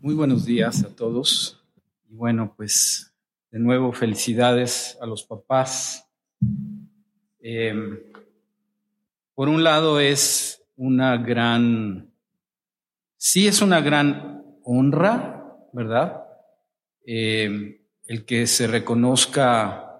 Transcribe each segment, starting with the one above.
Muy buenos días a todos. Y bueno, pues de nuevo felicidades a los papás. Por un lado es una gran honra, ¿verdad? El que se reconozca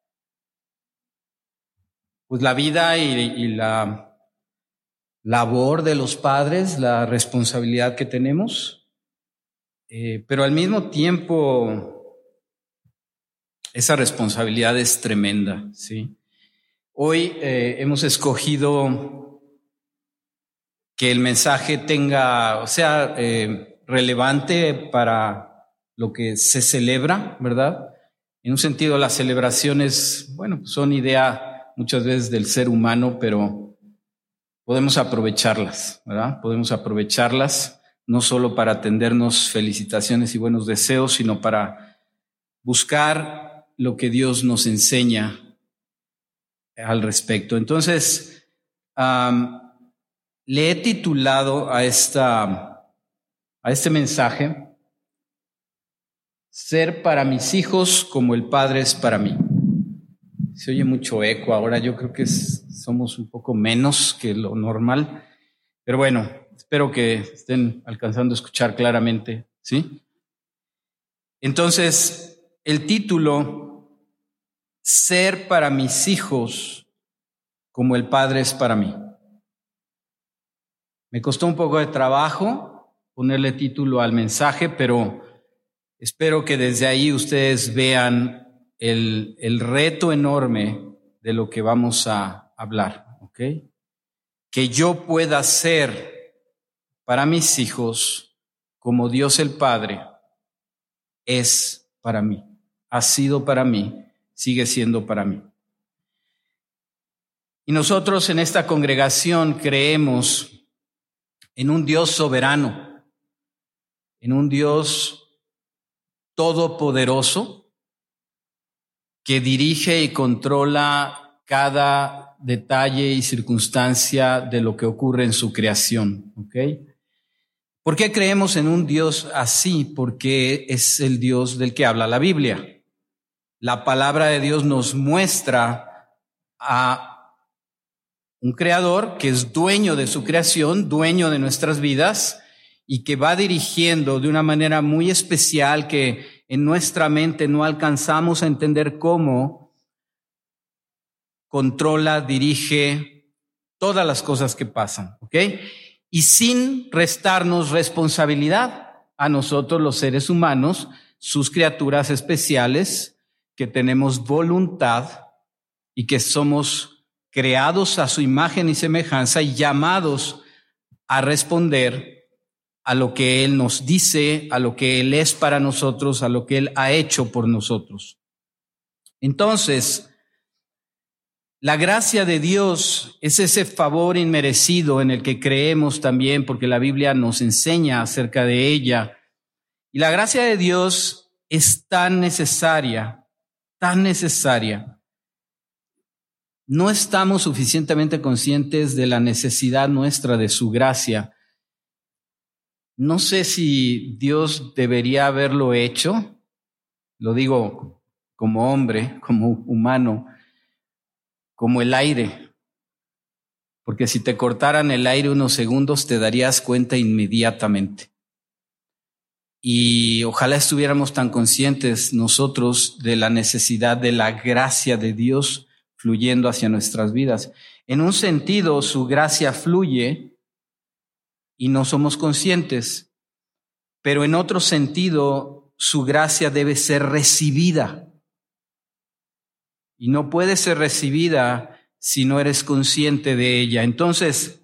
pues la vida y la labor de los padres, la responsabilidad que tenemos. Pero al mismo tiempo, esa responsabilidad es tremenda, ¿sí? Hoy hemos escogido que el mensaje sea relevante para lo que se celebra, ¿verdad? En un sentido, las celebraciones, bueno, son idea muchas veces del ser humano, pero podemos aprovecharlas, ¿verdad? Podemos aprovecharlas no solo para tendernos felicitaciones y buenos deseos, sino para buscar lo que Dios nos enseña al respecto. Entonces, le he titulado a este mensaje, Ser para mis hijos como el Padre es para mí. Se oye mucho eco ahora, yo creo que somos un poco menos que lo normal, pero bueno, espero que estén alcanzando a escuchar claramente, ¿sí? Entonces, el título, Ser para mis hijos como el Padre es para mí. Me costó un poco de trabajo ponerle título al mensaje, pero espero que desde ahí ustedes vean el reto enorme de lo que vamos a hablar, ¿ok? Que yo pueda ser para mis hijos como Dios el Padre es para mí, ha sido para mí, sigue siendo para mí. Y nosotros en esta congregación creemos en un Dios soberano, en un Dios todopoderoso que dirige y controla cada detalle y circunstancia de lo que ocurre en su creación, ¿ok? ¿Por qué creemos en un Dios así? Porque es el Dios del que habla la Biblia. La palabra de Dios nos muestra a un creador que es dueño de su creación, dueño de nuestras vidas y que va dirigiendo de una manera muy especial que en nuestra mente no alcanzamos a entender cómo controla, dirige todas las cosas que pasan, ¿ok? Y sin restarnos responsabilidad a nosotros los seres humanos, sus criaturas especiales, que tenemos voluntad y que somos creados a su imagen y semejanza y llamados a responder a lo que Él nos dice, a lo que Él es para nosotros, a lo que Él ha hecho por nosotros. Entonces, la gracia de Dios es ese favor inmerecido en el que creemos también, porque la Biblia nos enseña acerca de ella. Y la gracia de Dios es tan necesaria, tan necesaria. No estamos suficientemente conscientes de la necesidad nuestra de su gracia. No sé si Dios debería haberlo hecho, lo digo como hombre, como humano, como el aire, porque si te cortaran el aire unos segundos te darías cuenta inmediatamente. Y ojalá estuviéramos tan conscientes nosotros de la necesidad de la gracia de Dios fluyendo hacia nuestras vidas. En un sentido, su gracia fluye y no somos conscientes, pero en otro sentido, su gracia debe ser recibida. Y no puede ser recibida si no eres consciente de ella. Entonces,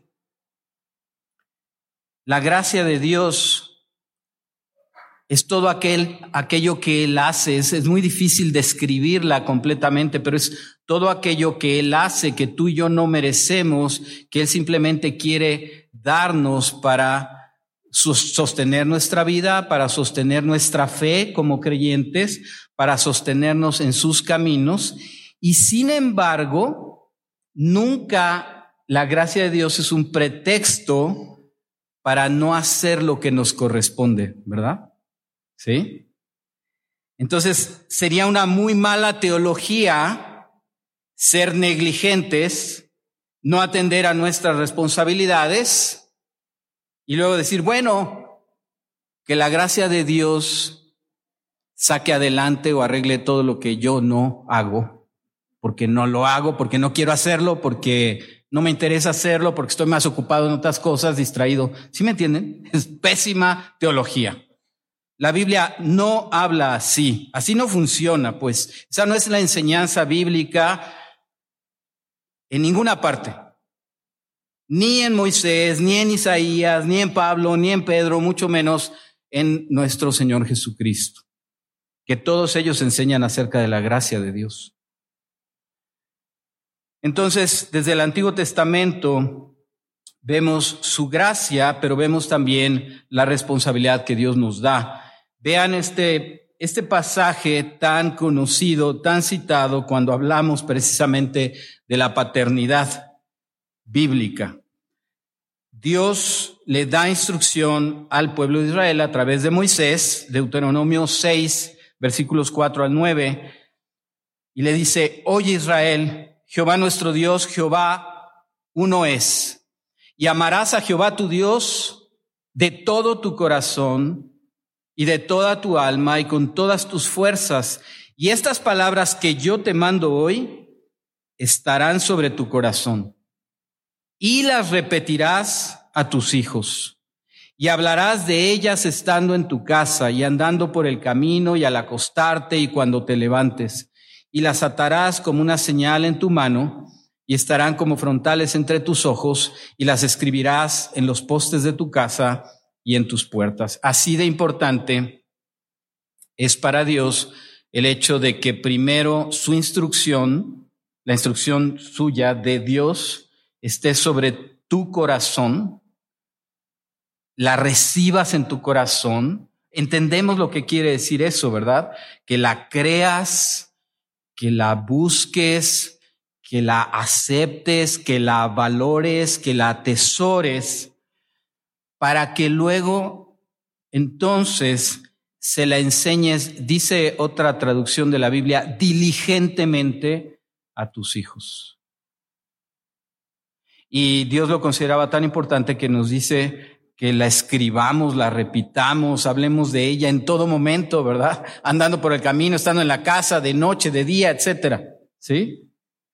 la gracia de Dios es todo aquello que Él hace. Es muy difícil describirla completamente, pero es todo aquello que Él hace, que tú y yo no merecemos, que Él simplemente quiere darnos para sostener nuestra vida, para sostener nuestra fe como creyentes, para sostenernos en sus caminos. Y sin embargo, nunca la gracia de Dios es un pretexto para no hacer lo que nos corresponde, ¿verdad? ¿sí? Entonces, sería una muy mala teología ser negligentes, no atender a nuestras responsabilidades y luego decir, bueno, que la gracia de Dios saque adelante o arregle todo lo que yo no hago, porque no lo hago, porque no quiero hacerlo, porque no me interesa hacerlo, porque estoy más ocupado en otras cosas, distraído. ¿Sí me entienden? Es pésima teología. La Biblia no habla así. Así no funciona, pues. Esa no es la enseñanza bíblica en ninguna parte. Ni en Moisés, ni en Isaías, ni en Pablo, ni en Pedro, mucho menos en nuestro Señor Jesucristo. Que todos ellos enseñan acerca de la gracia de Dios. Entonces, desde el Antiguo Testamento vemos su gracia, pero vemos también la responsabilidad que Dios nos da. Vean este pasaje tan conocido, tan citado cuando hablamos precisamente de la paternidad bíblica. Dios le da instrucción al pueblo de Israel a través de Moisés, Deuteronomio 6, versículos 4 al 9, y le dice, oye Israel, Jehová nuestro Dios, Jehová uno es, y amarás a Jehová tu Dios de todo tu corazón y de toda tu alma y con todas tus fuerzas. Y estas palabras que yo te mando hoy estarán sobre tu corazón y las repetirás a tus hijos y hablarás de ellas estando en tu casa y andando por el camino y al acostarte y cuando te levantes, y las atarás como una señal en tu mano y estarán como frontales entre tus ojos y las escribirás en los postes de tu casa y en tus puertas. Así de importante es para Dios el hecho de que primero su instrucción, la instrucción suya de Dios, esté sobre tu corazón, la recibas en tu corazón. Entendemos lo que quiere decir eso, ¿verdad? Que la creas, que la busques, que la aceptes, que la valores, que la atesores, para que luego entonces se la enseñes, dice otra traducción de la Biblia, diligentemente a tus hijos. Y Dios lo consideraba tan importante que nos dice que la escribamos, la repitamos, hablemos de ella en todo momento, ¿verdad? Andando por el camino, estando en la casa, de noche, de día, etcétera. ¿Sí?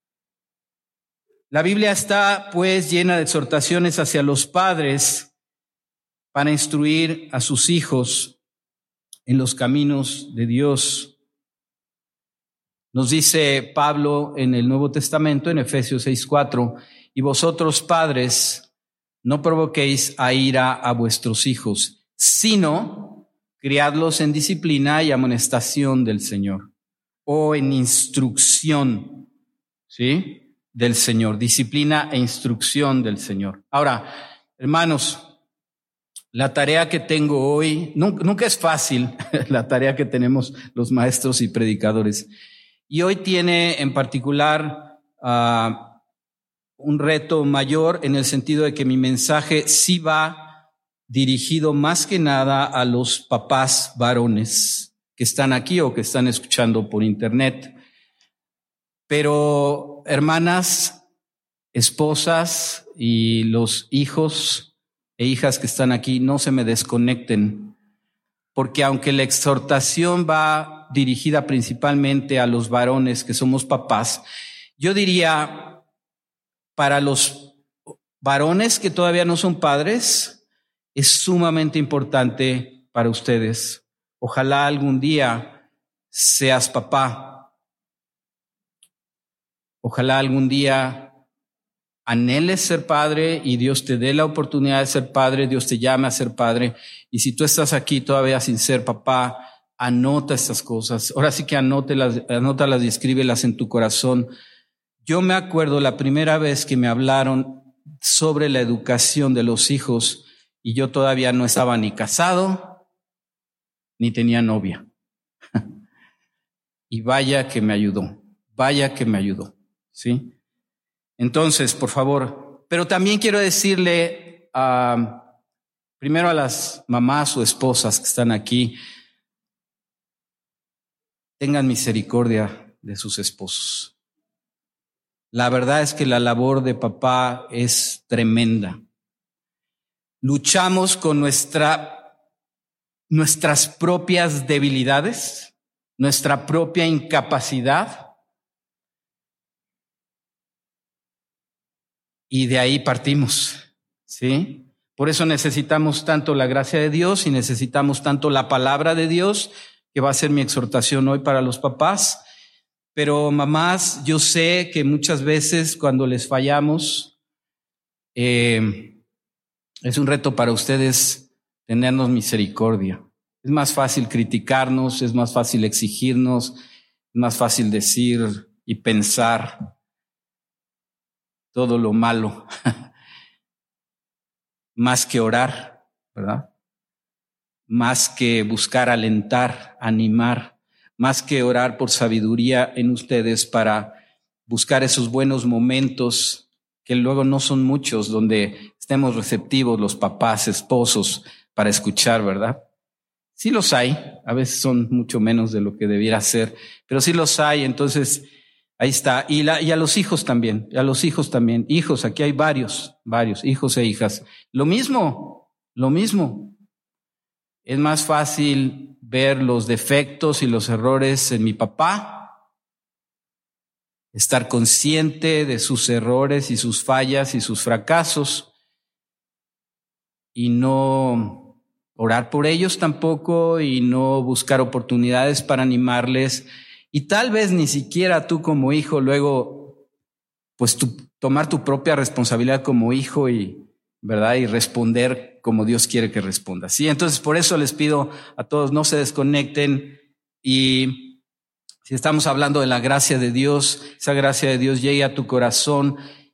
La Biblia está pues llena de exhortaciones hacia los padres para instruir a sus hijos en los caminos de Dios. Nos dice Pablo en el Nuevo Testamento, en Efesios 6:4, y vosotros padres, no provoquéis a ira a vuestros hijos, sino criadlos en disciplina y amonestación del Señor, o en instrucción, ¿sí? Del Señor, disciplina e instrucción del Señor. Ahora, hermanos, la tarea que tengo hoy, nunca es fácil la tarea que tenemos los maestros y predicadores. Y hoy tiene en particular un reto mayor en el sentido de que mi mensaje sí va dirigido más que nada a los papás varones que están aquí o que están escuchando por internet. Pero hermanas, esposas y los hijos e hijas que están aquí, no se me desconecten, porque aunque la exhortación va dirigida principalmente a los varones que somos papás, yo diría para los varones que todavía no son padres, es sumamente importante para ustedes. Ojalá algún día seas papá. Ojalá algún día anheles ser padre y Dios te dé la oportunidad de ser padre, Dios te llame a ser padre. Y si tú estás aquí todavía sin ser papá, anota estas cosas. Ahora sí que anótalas y escríbelas en tu corazón. Yo me acuerdo la primera vez que me hablaron sobre la educación de los hijos y yo todavía no estaba ni casado ni tenía novia. Y vaya que me ayudó, ¿sí? Entonces, por favor, pero también quiero decirle primero a las mamás o esposas que están aquí, tengan misericordia de sus esposos. La verdad es que la labor de papá es tremenda. Luchamos con nuestras propias debilidades, nuestra propia incapacidad, y de ahí partimos, ¿sí? Por eso necesitamos tanto la gracia de Dios y necesitamos tanto la palabra de Dios, que va a ser mi exhortación hoy para los papás. Pero mamás, yo sé que muchas veces cuando les fallamos, es un reto para ustedes tenernos misericordia. Es más fácil criticarnos, es más fácil exigirnos, es más fácil decir y pensar todo lo malo, más que orar, ¿verdad? Más que buscar alentar, animar, más que orar por sabiduría en ustedes para buscar esos buenos momentos que luego no son muchos, donde estemos receptivos los papás, esposos, para escuchar, ¿verdad? Sí los hay, a veces son mucho menos de lo que debiera ser, pero sí los hay. Entonces ahí está. Y a los hijos también, hijos, aquí hay varios, hijos e hijas. Lo mismo. Es más fácil ver los defectos y los errores en mi papá, estar consciente de sus errores y sus fallas y sus fracasos, y no orar por ellos tampoco, y no buscar oportunidades para animarles, y tal vez ni siquiera tú como hijo luego, pues tomar tu propia responsabilidad como hijo y, ¿verdad? Y responder como Dios quiere que responda. Sí, entonces por eso les pido a todos, no se desconecten, y si estamos hablando de la gracia de Dios, esa gracia de Dios llegue a tu corazón,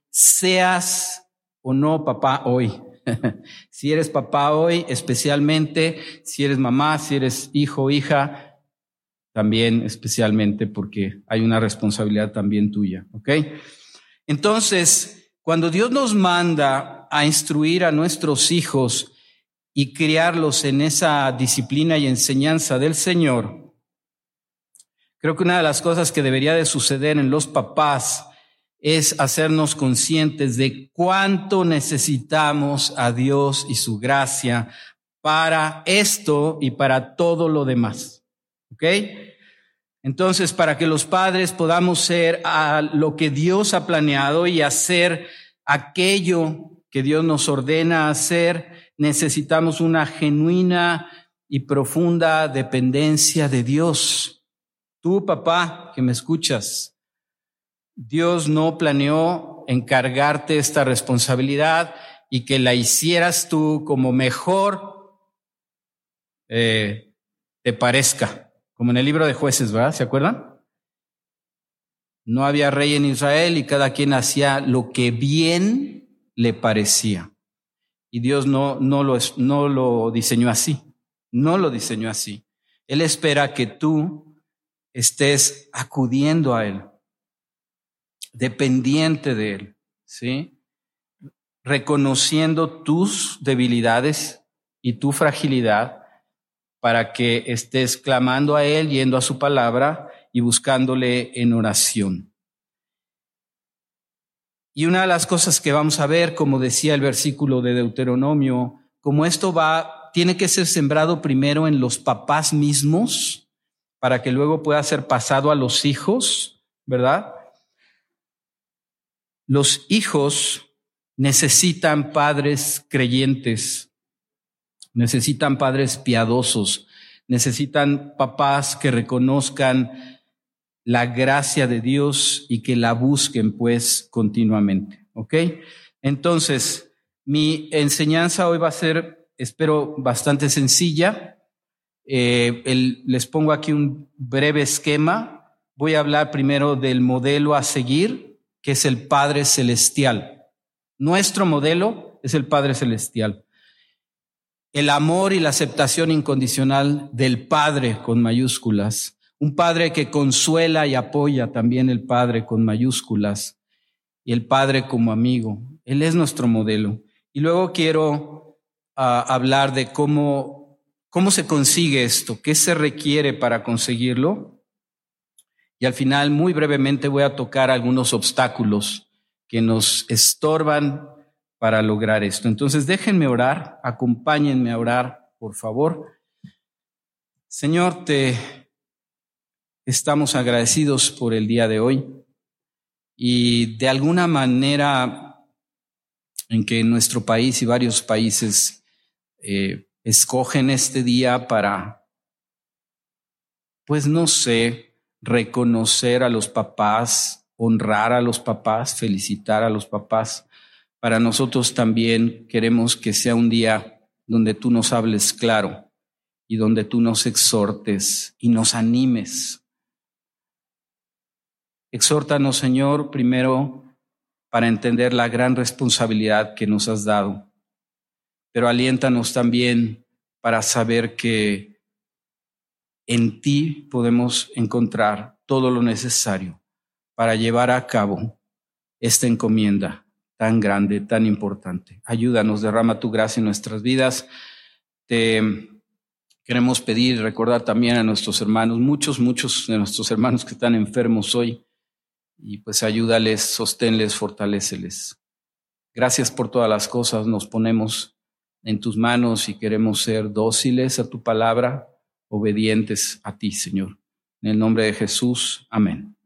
seas o no papá hoy. Si eres papá hoy, especialmente, si eres mamá, si eres hijo o hija, también especialmente, porque hay una responsabilidad también tuya, ¿ok? Entonces, cuando Dios nos manda a instruir a nuestros hijos y criarlos en esa disciplina y enseñanza del Señor, creo que una de las cosas que debería de suceder en los papás es hacernos conscientes de cuánto necesitamos a Dios y su gracia para esto y para todo lo demás, ¿ok? Entonces, para que los padres podamos ser a lo que Dios ha planeado y hacer aquello que Dios nos ordena hacer, necesitamos una genuina y profunda dependencia de Dios. Tú, papá, que me escuchas, Dios no planeó encargarte esta responsabilidad y que la hicieras tú como mejor te parezca. Como en el libro de Jueces, ¿verdad? ¿Se acuerdan? No había rey en Israel y cada quien hacía lo que bien le parecía. Y Dios no lo diseñó así. No lo diseñó así. Él espera que tú estés acudiendo a Él, dependiente de Él, ¿sí? Reconociendo tus debilidades y tu fragilidad, para que estés clamando a Él, yendo a su palabra y buscándole en oración. Y una de las cosas que vamos a ver, como decía el versículo de Deuteronomio, como esto tiene que ser sembrado primero en los papás mismos, para que luego pueda ser pasado a los hijos, ¿verdad? Los hijos necesitan padres creyentes, necesitan padres piadosos, necesitan papás que reconozcan la gracia de Dios y que la busquen pues continuamente, ¿ok? Entonces, mi enseñanza hoy va a ser, espero, bastante sencilla. Les pongo aquí un breve esquema. Voy a hablar primero del modelo a seguir, que es el Padre Celestial. Nuestro modelo es el Padre Celestial. El amor y la aceptación incondicional del Padre con mayúsculas. Un Padre que consuela y apoya, también el Padre con mayúsculas. Y el Padre como amigo. Él es nuestro modelo. Y luego quiero hablar de cómo se consigue esto, qué se requiere para conseguirlo. Y al final, muy brevemente, voy a tocar algunos obstáculos que nos estorban para lograr esto. Entonces, déjenme orar, acompáñenme a orar, por favor. Señor, te estamos agradecidos por el día de hoy y de alguna manera en que nuestro país y varios países escogen este día para, pues no sé, reconocer a los papás, honrar a los papás, felicitar a los papás. Para nosotros también queremos que sea un día donde tú nos hables claro y donde tú nos exhortes y nos animes. Exhórtanos, Señor, primero para entender la gran responsabilidad que nos has dado, pero aliéntanos también para saber que en ti podemos encontrar todo lo necesario para llevar a cabo esta encomienda tan grande, tan importante. Ayúdanos, derrama tu gracia en nuestras vidas. Te queremos pedir, recordar también a nuestros hermanos, muchos de nuestros hermanos que están enfermos hoy, y pues ayúdales, sosténles, fortaléceles. Gracias por todas las cosas, nos ponemos en tus manos y queremos ser dóciles a tu palabra, obedientes a ti, Señor. En el nombre de Jesús, amén.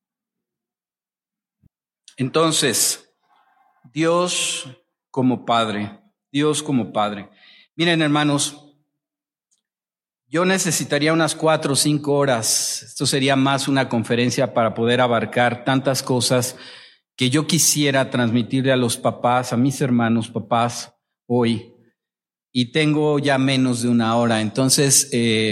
Entonces, Dios como Padre. Miren, hermanos, yo necesitaría unas 4 o 5 horas. Esto sería más una conferencia para poder abarcar tantas cosas que yo quisiera transmitirle a los papás, a mis hermanos papás hoy. Y tengo ya menos de 1 hora. Entonces,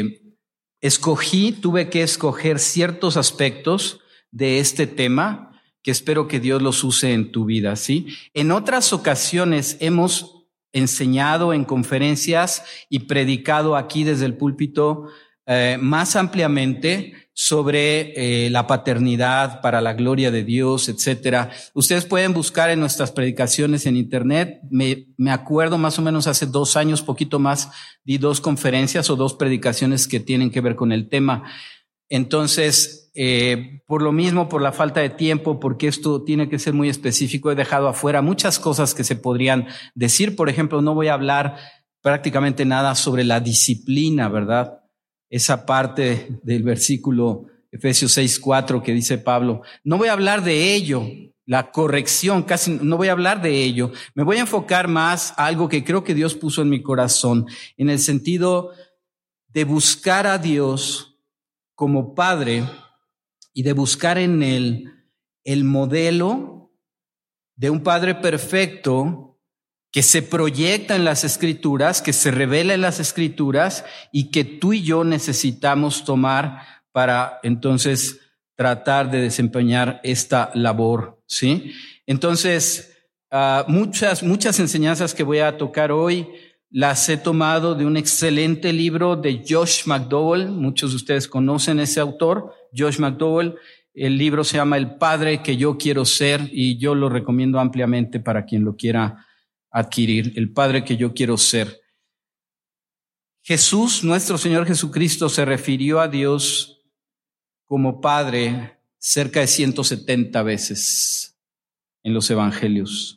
tuve que escoger ciertos aspectos de este tema que espero que Dios los use en tu vida, ¿sí? En otras ocasiones hemos enseñado en conferencias y predicado aquí desde el púlpito más ampliamente sobre la paternidad para la gloria de Dios, etcétera. Ustedes pueden buscar en nuestras predicaciones en internet. Me acuerdo más o menos hace 2 años, poquito más, di 2 conferencias o 2 predicaciones que tienen que ver con el tema. Entonces, por lo mismo, por la falta de tiempo, porque esto tiene que ser muy específico, he dejado afuera muchas cosas que se podrían decir. Por ejemplo, no voy a hablar prácticamente nada sobre la disciplina, ¿verdad? Esa parte del versículo Efesios 6:4 que dice Pablo. No voy a hablar de ello, la corrección, casi no voy a hablar de ello. Me voy a enfocar más a algo que creo que Dios puso en mi corazón, en el sentido de buscar a Dios como Padre y de buscar en él el modelo de un Padre perfecto que se proyecta en las Escrituras, que se revela en las Escrituras y que tú y yo necesitamos tomar para entonces tratar de desempeñar esta labor, ¿sí? Entonces, muchas enseñanzas que voy a tocar hoy las he tomado de un excelente libro de Josh McDowell. Muchos de ustedes conocen ese autor, Josh McDowell. El libro se llama El Padre que yo quiero ser y yo lo recomiendo ampliamente para quien lo quiera adquirir. El Padre que yo quiero ser. Jesús, nuestro Señor Jesucristo, se refirió a Dios como Padre cerca de 170 veces en los evangelios.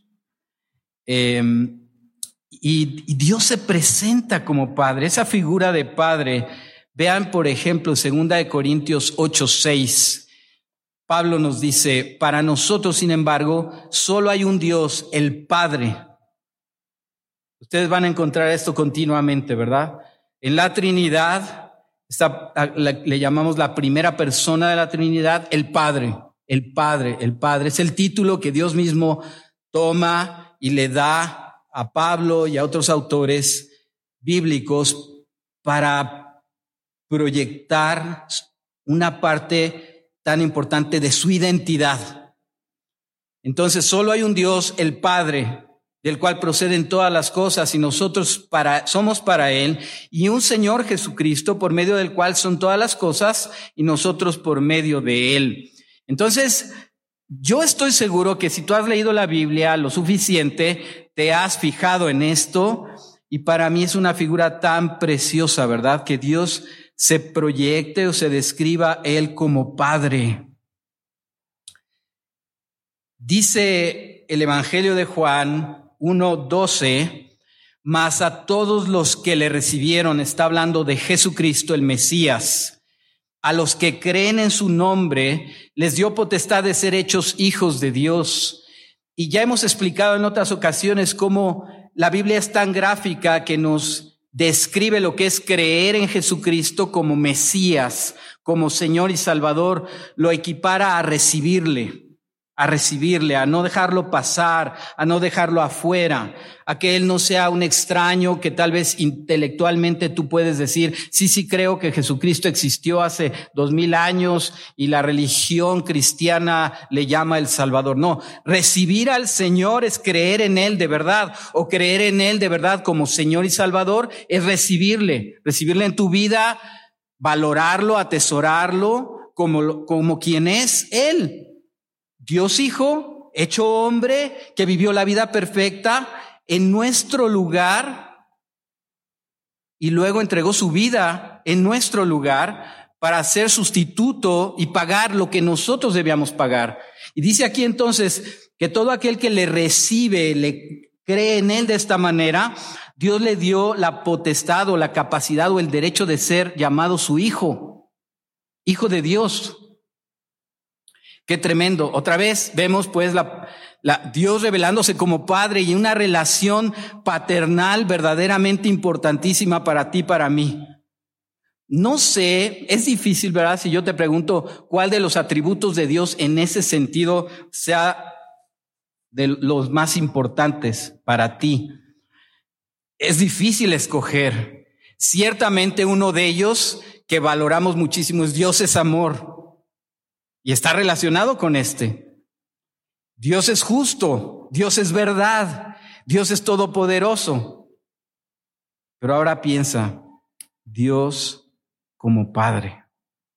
Y Dios se presenta como Padre, esa figura de Padre. Vean, por ejemplo, 2 Corintios 8:6. Pablo nos dice, para nosotros, sin embargo, solo hay un Dios, el Padre. Ustedes van a encontrar esto continuamente, ¿verdad? En la Trinidad, le llamamos la primera persona de la Trinidad, el Padre. El Padre es el título que Dios mismo toma y le da a Pablo y a otros autores bíblicos para proyectar una parte tan importante de su identidad. Entonces, solo hay un Dios, el Padre, del cual proceden todas las cosas y nosotros somos para Él, y un Señor Jesucristo por medio del cual son todas las cosas y nosotros por medio de Él. Entonces, yo estoy seguro que si tú has leído la Biblia lo suficiente, te has fijado en esto, y para mí es una figura tan preciosa, ¿verdad? Que Dios se proyecte o se describa Él como Padre. Dice el Evangelio de Juan 1:12, mas a todos los que le recibieron, está hablando de Jesucristo el Mesías, a los que creen en su nombre, les dio potestad de ser hechos hijos de Dios. Y ya hemos explicado en otras ocasiones cómo la Biblia es tan gráfica que nos describe lo que es creer en Jesucristo como Mesías, como Señor y Salvador, lo equipara a recibirle, a no dejarlo pasar, a no dejarlo afuera, a que Él no sea un extraño que tal vez intelectualmente tú puedes decir, sí creo que Jesucristo existió hace 2000 años y la religión cristiana le llama el Salvador. No, recibir al Señor es creer en Él de verdad, o creer en Él de verdad como Señor y Salvador es recibirle en tu vida, valorarlo, atesorarlo como quien es Él. Dios Hijo, hecho hombre, que vivió la vida perfecta en nuestro lugar y luego entregó su vida en nuestro lugar para ser sustituto y pagar lo que nosotros debíamos pagar. Y dice aquí entonces que todo aquel que le recibe, le cree en Él de esta manera, Dios le dio la potestad o la capacidad o el derecho de ser llamado su hijo, hijo de Dios. Qué tremendo. Otra vez vemos pues Dios revelándose como Padre y una relación paternal verdaderamente importantísima para ti y para mí. No sé, es difícil, ¿verdad? Si yo te pregunto cuál de los atributos de Dios en ese sentido sea de los más importantes para ti. Es difícil escoger. Ciertamente uno de ellos que valoramos muchísimo es Dios es amor. Y está relacionado con este. Dios es justo, Dios es verdad, Dios es todopoderoso. Pero ahora piensa, Dios como Padre,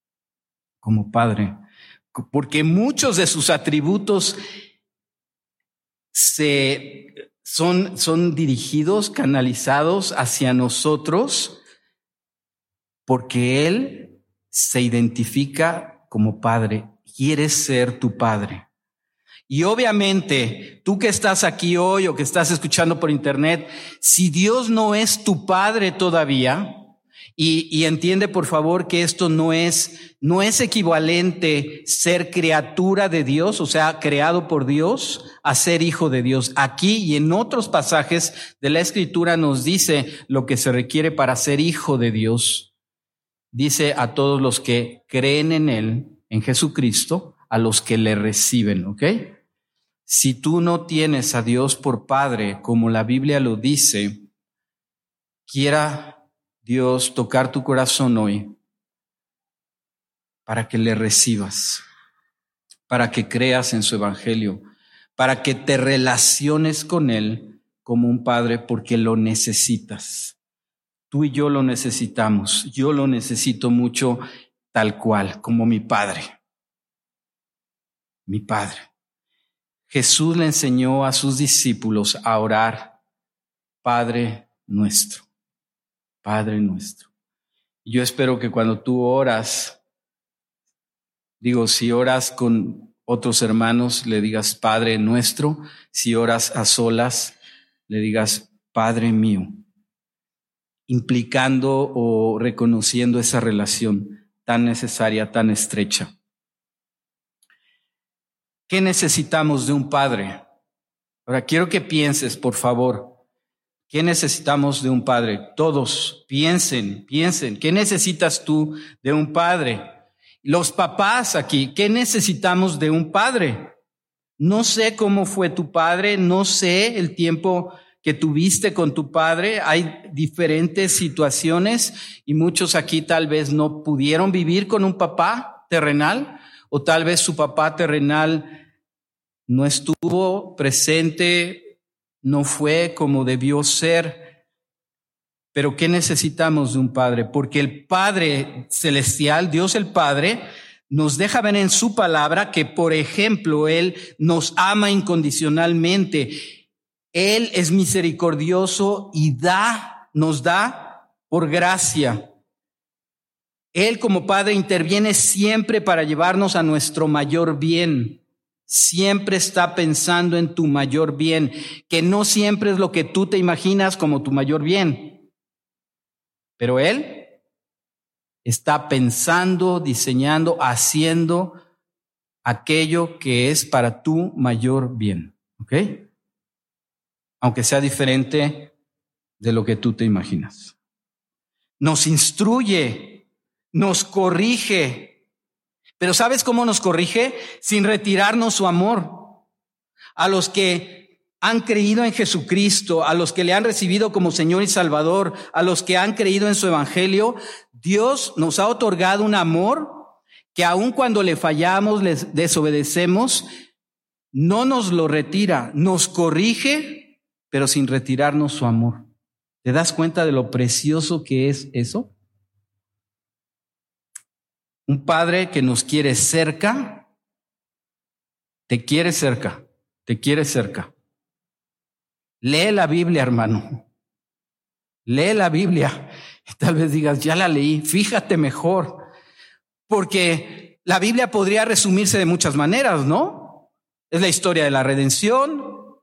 porque muchos de sus atributos son dirigidos, canalizados hacia nosotros, porque Él se identifica como Padre. Quiere ser tu Padre. Y obviamente, tú que estás aquí hoy o que estás escuchando por internet, si Dios no es tu Padre todavía, y entiende por favor que esto no es equivalente ser criatura de Dios, o sea, creado por Dios, a ser hijo de Dios. Aquí y en otros pasajes de la Escritura nos dice lo que se requiere para ser hijo de Dios. Dice a todos los que creen en Él, en Jesucristo, a los que le reciben, ¿ok? Si tú no tienes a Dios por Padre, como la Biblia lo dice, quiera Dios tocar tu corazón hoy para que le recibas, para que creas en su evangelio, para que te relaciones con Él como un Padre porque lo necesitas. Tú y yo lo necesitamos. Yo lo necesito mucho tal cual, como mi Padre. Mi Padre. Jesús le enseñó a sus discípulos a orar, Padre nuestro, Padre nuestro. Y yo espero que cuando tú oras, si oras con otros hermanos, le digas Padre nuestro. Si oras a solas, le digas Padre mío, implicando o reconociendo esa relación tan necesaria, tan estrecha. ¿Qué necesitamos de un padre? Ahora quiero que pienses, por favor, ¿qué necesitamos de un padre? Todos piensen, ¿qué necesitas tú de un padre? Los papás aquí, ¿qué necesitamos de un padre? No sé cómo fue tu padre, no sé el tiempo que tuviste con tu padre. Hay diferentes situaciones y muchos aquí tal vez no pudieron vivir con un papá terrenal, o tal vez su papá terrenal no estuvo presente, no fue como debió ser. Pero ¿qué necesitamos de un padre? Porque el Padre celestial, Dios el Padre, nos deja ver en su palabra que, por ejemplo, Él nos ama incondicionalmente. Él es misericordioso y nos da por gracia. Él como Padre interviene siempre para llevarnos a nuestro mayor bien. Siempre está pensando en tu mayor bien, que no siempre es lo que tú te imaginas como tu mayor bien. Pero Él está pensando, diseñando, haciendo aquello que es para tu mayor bien. ¿Ok? Aunque sea diferente de lo que tú te imaginas. Nos instruye, nos corrige. Pero ¿sabes cómo nos corrige? Sin retirarnos su amor. A los que han creído en Jesucristo, a los que le han recibido como Señor y Salvador, a los que han creído en su Evangelio, Dios nos ha otorgado un amor que aun cuando le fallamos, le desobedecemos, no nos lo retira, nos corrige, pero sin retirarnos su amor. ¿Te das cuenta de lo precioso que es eso? Un padre que nos quiere cerca, te quiere cerca, te quiere cerca. Lee la Biblia, hermano. Lee la Biblia. Tal vez digas, ya la leí, fíjate mejor. Porque la Biblia podría resumirse de muchas maneras, ¿no? Es la historia de la redención,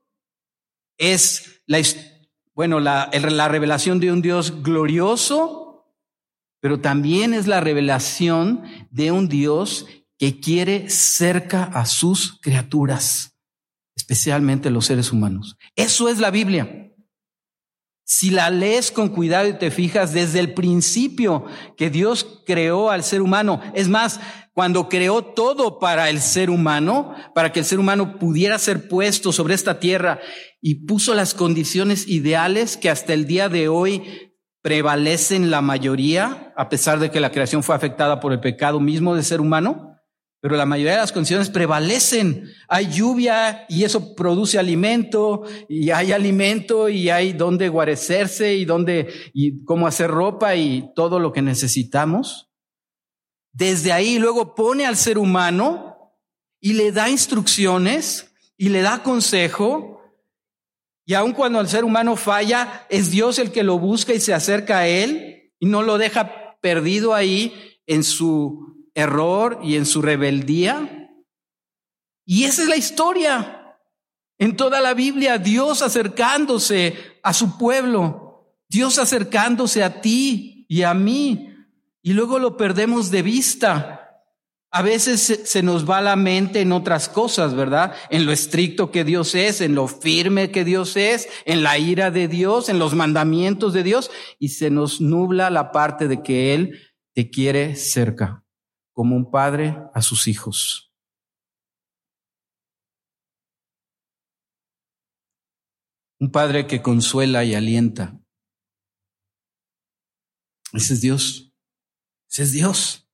es la revelación de un Dios glorioso, pero también es la revelación de un Dios que quiere cerca a sus criaturas, especialmente los seres humanos. Eso es la Biblia. Si la lees con cuidado y te fijas desde el principio que Dios creó al ser humano, es más, cuando creó todo para el ser humano, para que el ser humano pudiera ser puesto sobre esta tierra y puso las condiciones ideales que hasta el día de hoy prevalecen la mayoría, a pesar de que la creación fue afectada por el pecado mismo del ser humano. Pero la mayoría de las condiciones prevalecen. Hay lluvia y eso produce alimento, y hay alimento y hay donde guarecerse y cómo hacer ropa y todo lo que necesitamos. Desde ahí luego pone al ser humano y le da instrucciones y le da consejo. Y aun cuando el ser humano falla, es Dios el que lo busca y se acerca a él y no lo deja perdido ahí en su error y en su rebeldía. Y esa es la historia en toda la Biblia, Dios acercándose a su pueblo, Dios acercándose a ti y a mí, y luego lo perdemos de vista. A veces se nos va la mente en otras cosas, ¿verdad? En lo estricto que Dios es, en lo firme que Dios es, en la ira de Dios, en los mandamientos de Dios, y se nos nubla la parte de que Él te quiere cerca, como un padre a sus hijos. Un padre que consuela y alienta. Ese es Dios. Ese es Dios.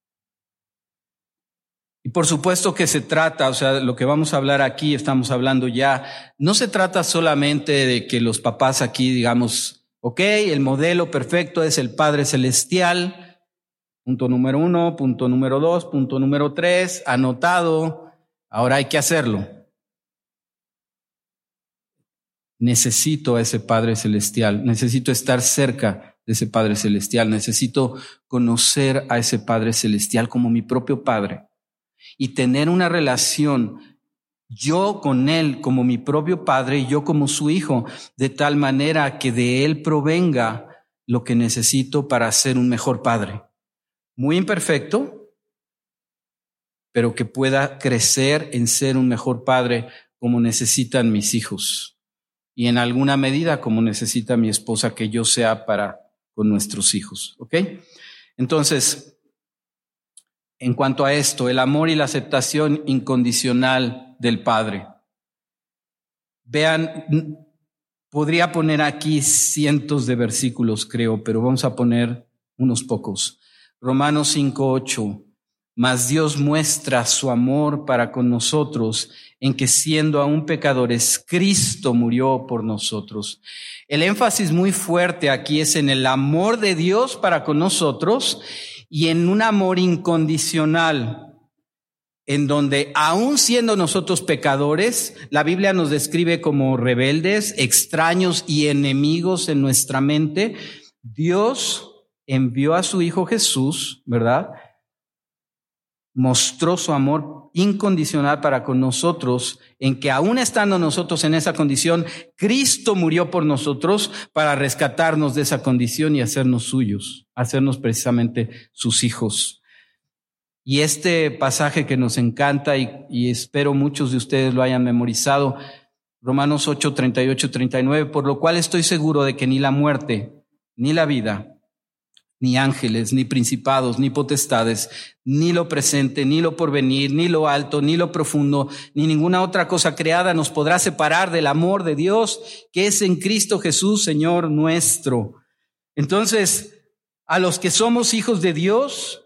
Y por supuesto que se trata, lo que vamos a hablar aquí, estamos hablando ya, no se trata solamente de que los papás aquí digamos, ok, el modelo perfecto es el Padre Celestial. Punto número 1, punto número 2, punto número 3, anotado. Ahora hay que hacerlo. Necesito a ese Padre Celestial, necesito estar cerca de ese Padre Celestial, necesito conocer a ese Padre Celestial como mi propio Padre y tener una relación yo con Él como mi propio Padre y yo como su hijo, de tal manera que de Él provenga lo que necesito para ser un mejor padre. Muy imperfecto, pero que pueda crecer en ser un mejor padre como necesitan mis hijos y en alguna medida como necesita mi esposa que yo sea para con nuestros hijos. ¿Ok? Entonces, en cuanto a esto, el amor y la aceptación incondicional del Padre. Vean, podría poner aquí cientos de versículos, creo, pero vamos a poner unos pocos. Romanos 5:8, mas Dios muestra su amor para con nosotros en que siendo aún pecadores, Cristo murió por nosotros. El énfasis muy fuerte aquí es en el amor de Dios para con nosotros y en un amor incondicional, en donde aún siendo nosotros pecadores, la Biblia nos describe como rebeldes, extraños y enemigos en nuestra mente, Dios envió a su Hijo Jesús, ¿verdad? Mostró su amor incondicional para con nosotros, en que aún estando nosotros en esa condición, Cristo murió por nosotros para rescatarnos de esa condición y hacernos suyos, hacernos precisamente sus hijos. Y este pasaje que nos encanta y espero muchos de ustedes lo hayan memorizado, Romanos 8, 38, 39, por lo cual estoy seguro de que ni la muerte, ni la vida, ni ángeles, ni principados, ni potestades, ni lo presente, ni lo porvenir, ni lo alto, ni lo profundo, ni ninguna otra cosa creada nos podrá separar del amor de Dios que es en Cristo Jesús, Señor nuestro. Entonces, a los que somos hijos de Dios,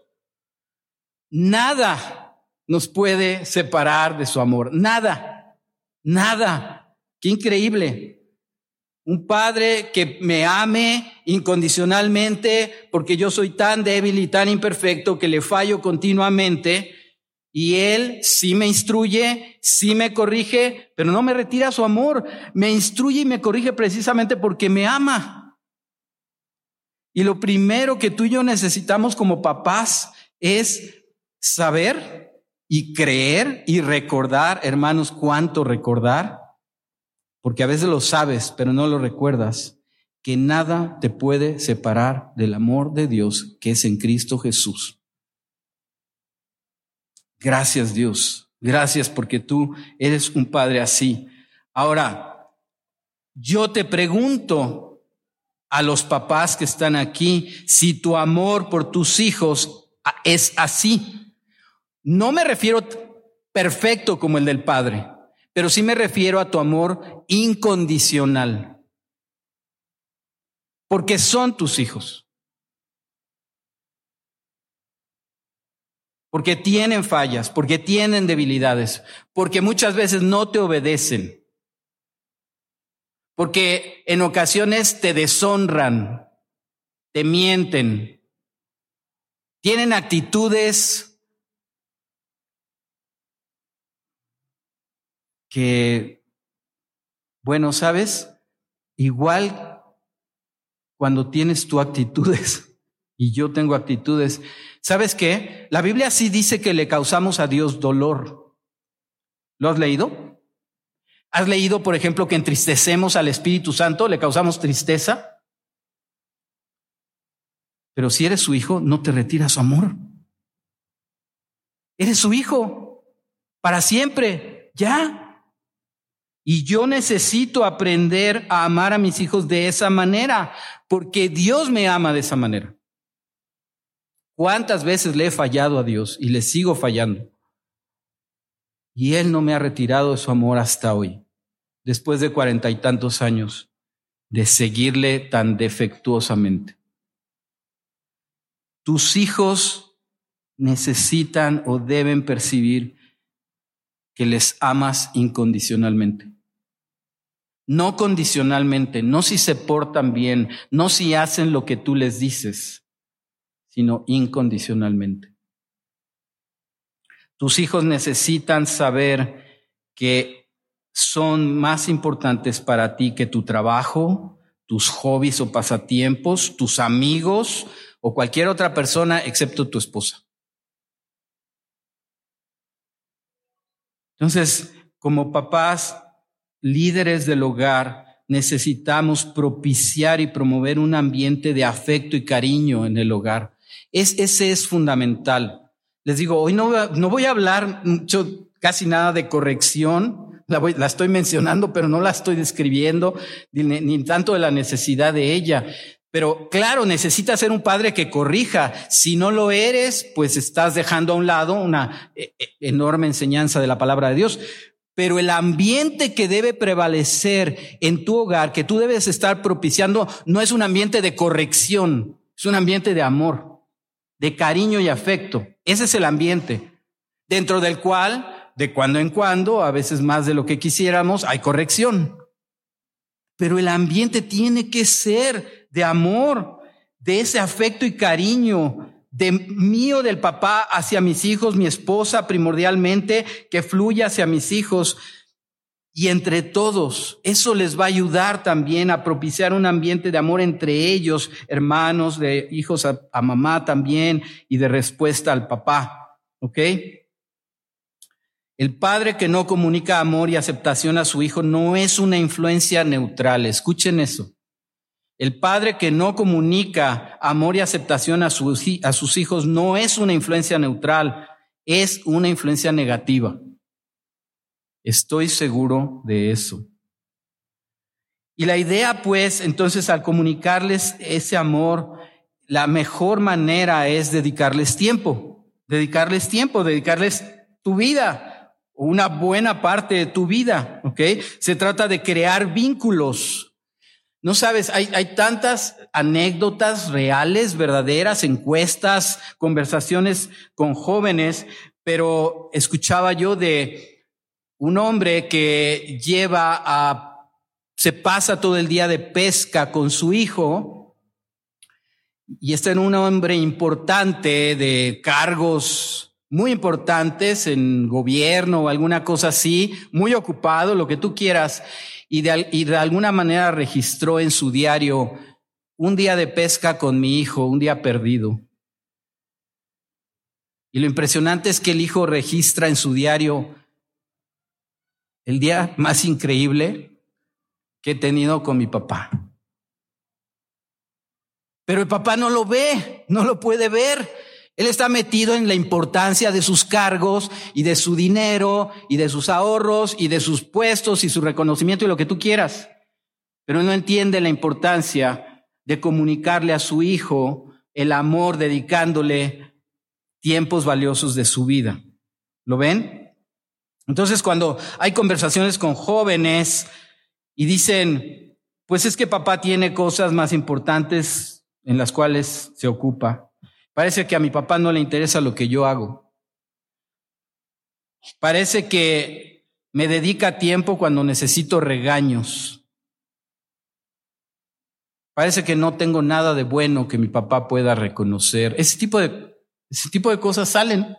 nada nos puede separar de su amor. Nada, nada. Qué increíble. Un padre que me ame incondicionalmente porque yo soy tan débil y tan imperfecto que le fallo continuamente, y él sí me instruye, sí me corrige, pero no me retira su amor. Me instruye y me corrige precisamente porque me ama. Y lo primero que tú y yo necesitamos como papás es saber y creer y recordar, hermanos, cuánto recordar, porque a veces lo sabes, pero no lo recuerdas, que nada te puede separar del amor de Dios que es en Cristo Jesús. Gracias, Dios. Gracias porque tú eres un padre así. Ahora, yo te pregunto a los papás que están aquí, si tu amor por tus hijos es así. No me refiero perfecto como el del padre, pero sí me refiero a tu amor incondicional. Porque son tus hijos. Porque tienen fallas, porque tienen debilidades, porque muchas veces no te obedecen, porque en ocasiones te deshonran, te mienten, tienen actitudes que, bueno, ¿sabes? Igual cuando tienes tú actitudes y yo tengo actitudes, ¿sabes qué? La Biblia sí dice que le causamos a Dios dolor. ¿Lo has leído? ¿Has leído, por ejemplo, que entristecemos al Espíritu Santo? ¿Le causamos tristeza? Pero si eres su hijo, no te retira su amor. Eres su hijo para siempre, ya. Y yo necesito aprender a amar a mis hijos de esa manera, porque Dios me ama de esa manera. ¿Cuántas veces le he fallado a Dios y le sigo fallando? Y Él no me ha retirado de su amor hasta hoy, después de 40 y tantos años de seguirle tan defectuosamente. Tus hijos necesitan o deben percibir que les amas incondicionalmente. No condicionalmente, no si se portan bien, no si hacen lo que tú les dices, sino incondicionalmente. Tus hijos necesitan saber que son más importantes para ti que tu trabajo, tus hobbies o pasatiempos, tus amigos o cualquier otra persona excepto tu esposa. Entonces, como papás, líderes del hogar, necesitamos propiciar y promover un ambiente de afecto y cariño en el hogar. Ese es fundamental. Les digo, hoy no voy a hablar mucho, casi nada de corrección. La estoy mencionando, pero no la estoy describiendo, ni tanto de la necesidad de ella. Pero claro, necesitas ser un padre que corrija. Si no lo eres, pues estás dejando a un lado una enorme enseñanza de la palabra de Dios. Pero el ambiente que debe prevalecer en tu hogar, que tú debes estar propiciando, no es un ambiente de corrección, es un ambiente de amor, de cariño y afecto. Ese es el ambiente dentro del cual, de cuando en cuando, a veces más de lo que quisiéramos, hay corrección. Pero el ambiente tiene que ser de amor, de ese afecto y cariño, de mío, del papá hacia mis hijos, mi esposa primordialmente, que fluya hacia mis hijos. y entre todos. Eso les va a ayudar también a propiciar un ambiente de amor entre ellos, hermanos, de hijos a mamá también, y de respuesta al papá. ¿Ok? El padre que no comunica amor y aceptación a su hijo no es una influencia neutral. Escuchen eso. El padre que no comunica amor y aceptación a sus hijos no es una influencia neutral, es una influencia negativa. Estoy seguro de eso. Y la idea, pues, entonces, al comunicarles ese amor, la mejor manera es dedicarles tu vida, una buena parte de tu vida, ¿ok? Se trata de crear vínculos. No sabes, hay tantas anécdotas reales, verdaderas, encuestas, conversaciones con jóvenes, pero escuchaba yo de un hombre que se pasa todo el día de pesca con su hijo, y este era un hombre importante de cargos muy importantes en gobierno o alguna cosa así, muy ocupado, lo que tú quieras, y de alguna manera registró en su diario: un día de pesca con mi hijo, un día perdido. Y lo impresionante es que el hijo registra en su diario: el día más increíble que he tenido con mi papá. Pero el papá no lo ve, no lo puede ver. Él está metido en la importancia de sus cargos y de su dinero y de sus ahorros y de sus puestos y su reconocimiento y lo que tú quieras. Pero no entiende la importancia de comunicarle a su hijo el amor, dedicándole tiempos valiosos de su vida. ¿Lo ven? Entonces, cuando hay conversaciones con jóvenes y dicen: pues es que papá tiene cosas más importantes en las cuales se ocupa. Parece que a mi papá no le interesa lo que yo hago. Parece que me dedica tiempo cuando necesito regaños. Parece que no tengo nada de bueno que mi papá pueda reconocer. Ese tipo de cosas salen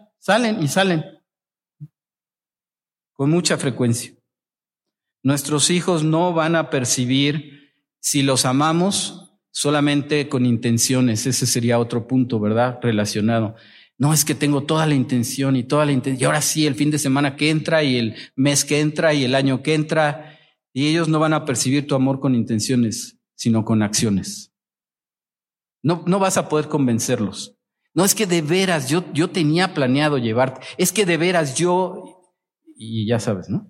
con mucha frecuencia. Nuestros hijos no van a percibir si los amamos solamente con intenciones. Ese sería otro punto, ¿verdad? Relacionado. No, es que tengo toda la intención y ahora sí, el fin de semana que entra y el mes que entra y el año que entra, y ellos no van a percibir tu amor con intenciones, sino con acciones. No vas a poder convencerlos. No, es que de veras yo tenía planeado llevarte. Es que de veras y ya sabes, ¿no?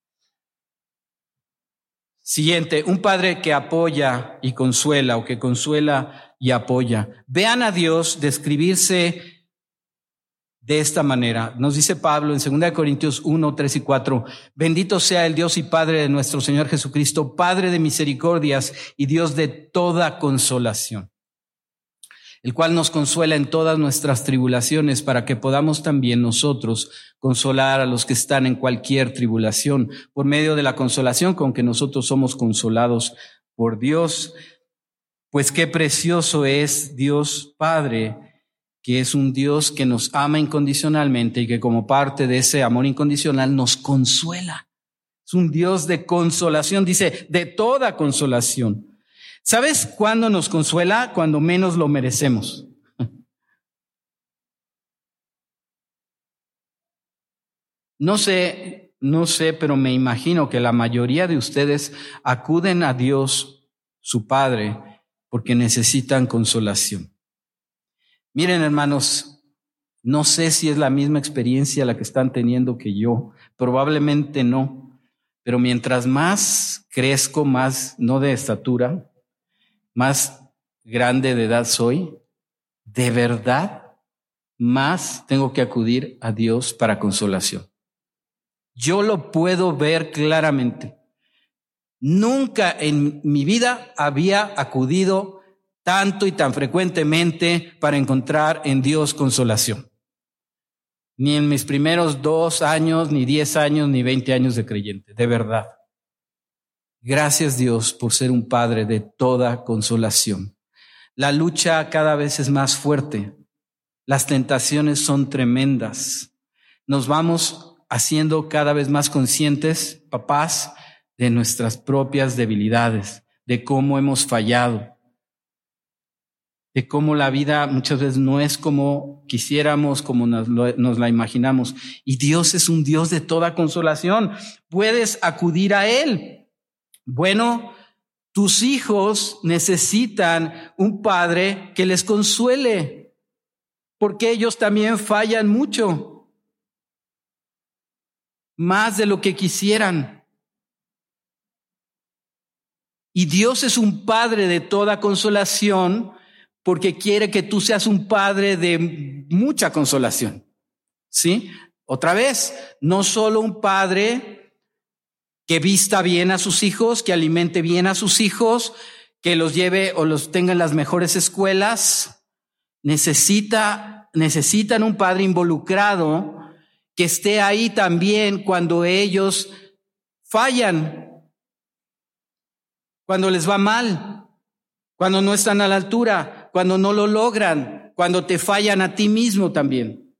Siguiente, un padre que apoya y consuela, o que consuela y apoya. Vean a Dios describirse de esta manera. Nos dice Pablo en 2 Corintios 1, 3 y 4, bendito sea el Dios y Padre de nuestro Señor Jesucristo, Padre de misericordias y Dios de toda consolación, el cual nos consuela en todas nuestras tribulaciones, para que podamos también nosotros consolar a los que están en cualquier tribulación, por medio de la consolación con que nosotros somos consolados por Dios. Pues qué precioso es Dios Padre, que es un Dios que nos ama incondicionalmente y que como parte de ese amor incondicional nos consuela. Es un Dios de consolación, dice, de toda consolación. ¿Sabes cuándo nos consuela? Cuando menos lo merecemos. No sé, pero me imagino que la mayoría de ustedes acuden a Dios, su Padre, porque necesitan consolación. Miren, hermanos, no sé si es la misma experiencia la que están teniendo que yo. Probablemente no. Pero mientras más crezco, más, no de estatura, más grande de edad soy, de verdad, más tengo que acudir a Dios para consolación. Yo lo puedo ver claramente. Nunca en mi vida había acudido tanto y tan frecuentemente para encontrar en Dios consolación. Ni en mis primeros 2 años, ni 10 años, ni 20 años de creyente, de verdad. Gracias Dios por ser un Padre de toda consolación. La lucha cada vez es más fuerte. Las tentaciones son tremendas. Nos vamos haciendo cada vez más conscientes, papás, de nuestras propias debilidades, de cómo hemos fallado, de cómo la vida muchas veces no es como quisiéramos, como nos la imaginamos. Y Dios es un Dios de toda consolación. Puedes acudir a Él. Bueno, tus hijos necesitan un padre que les consuele, porque ellos también fallan mucho, más de lo que quisieran. Y Dios es un padre de toda consolación, porque quiere que tú seas un padre de mucha consolación, ¿sí? Otra vez, no solo un padre que vista bien a sus hijos, que alimente bien a sus hijos, que los lleve o los tenga en las mejores escuelas. Necesitan un padre involucrado que esté ahí también cuando ellos fallan, cuando les va mal, cuando no están a la altura, cuando no lo logran, cuando te fallan a ti mismo también.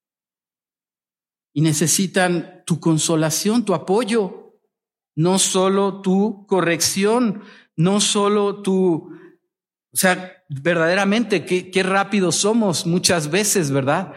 Y necesitan tu consolación, tu apoyo, no solo tu corrección, no solo tu... O sea, verdaderamente, qué rápidos somos muchas veces, ¿verdad?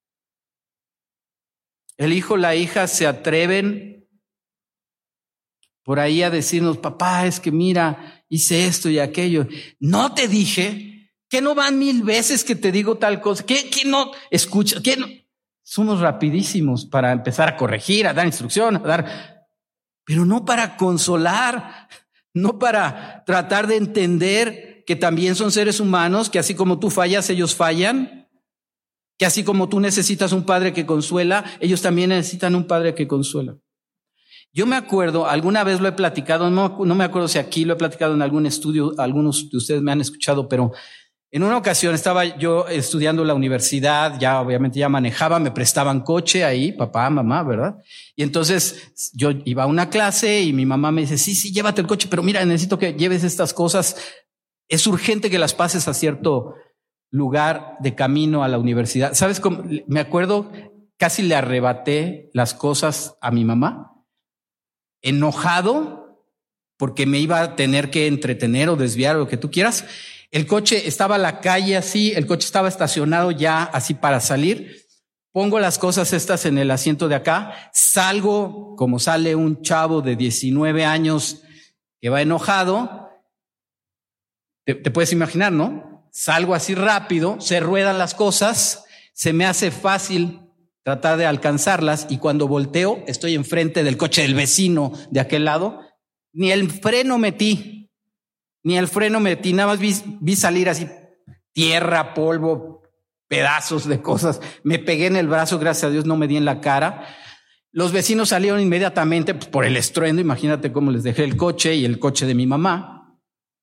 El hijo, la hija se atreven por ahí a decirnos, papá, es que mira, hice esto y aquello. No te dije... ¿Que no van 1000 veces que te digo tal cosa? ¿Que no escuchas? ¿Que no? Somos rapidísimos para empezar a corregir, a dar instrucción, pero no para consolar, no para tratar de entender que también son seres humanos, que así como tú fallas, ellos fallan, que así como tú necesitas un padre que consuela, ellos también necesitan un padre que consuela. Yo me acuerdo, alguna vez lo he platicado, no me acuerdo si aquí lo he platicado en algún estudio, algunos de ustedes me han escuchado, pero en una ocasión estaba yo estudiando en la universidad, ya obviamente ya manejaba, me prestaban coche ahí, papá, mamá, ¿verdad? Y entonces yo iba a una clase y mi mamá me dice, sí, llévate el coche, pero mira, necesito que lleves estas cosas. Es urgente que las pases a cierto lugar de camino a la universidad. ¿Sabes cómo? Me acuerdo, casi le arrebaté las cosas a mi mamá, enojado porque me iba a tener que entretener o desviar o lo que tú quieras. El coche estaba a la calle así, el coche estaba estacionado ya así para salir. Pongo las cosas estas en el asiento de acá, salgo como sale un chavo de 19 años que va enojado. Te puedes imaginar, ¿no? Salgo así rápido, se ruedan las cosas, se me hace fácil tratar de alcanzarlas y cuando volteo estoy enfrente del coche del vecino de aquel lado. Ni el freno metí, nada más vi salir así tierra, polvo, pedazos de cosas. Me pegué en el brazo, gracias a Dios no me di en la cara. Los vecinos salieron inmediatamente pues, por el estruendo, imagínate cómo les dejé el coche y el coche de mi mamá.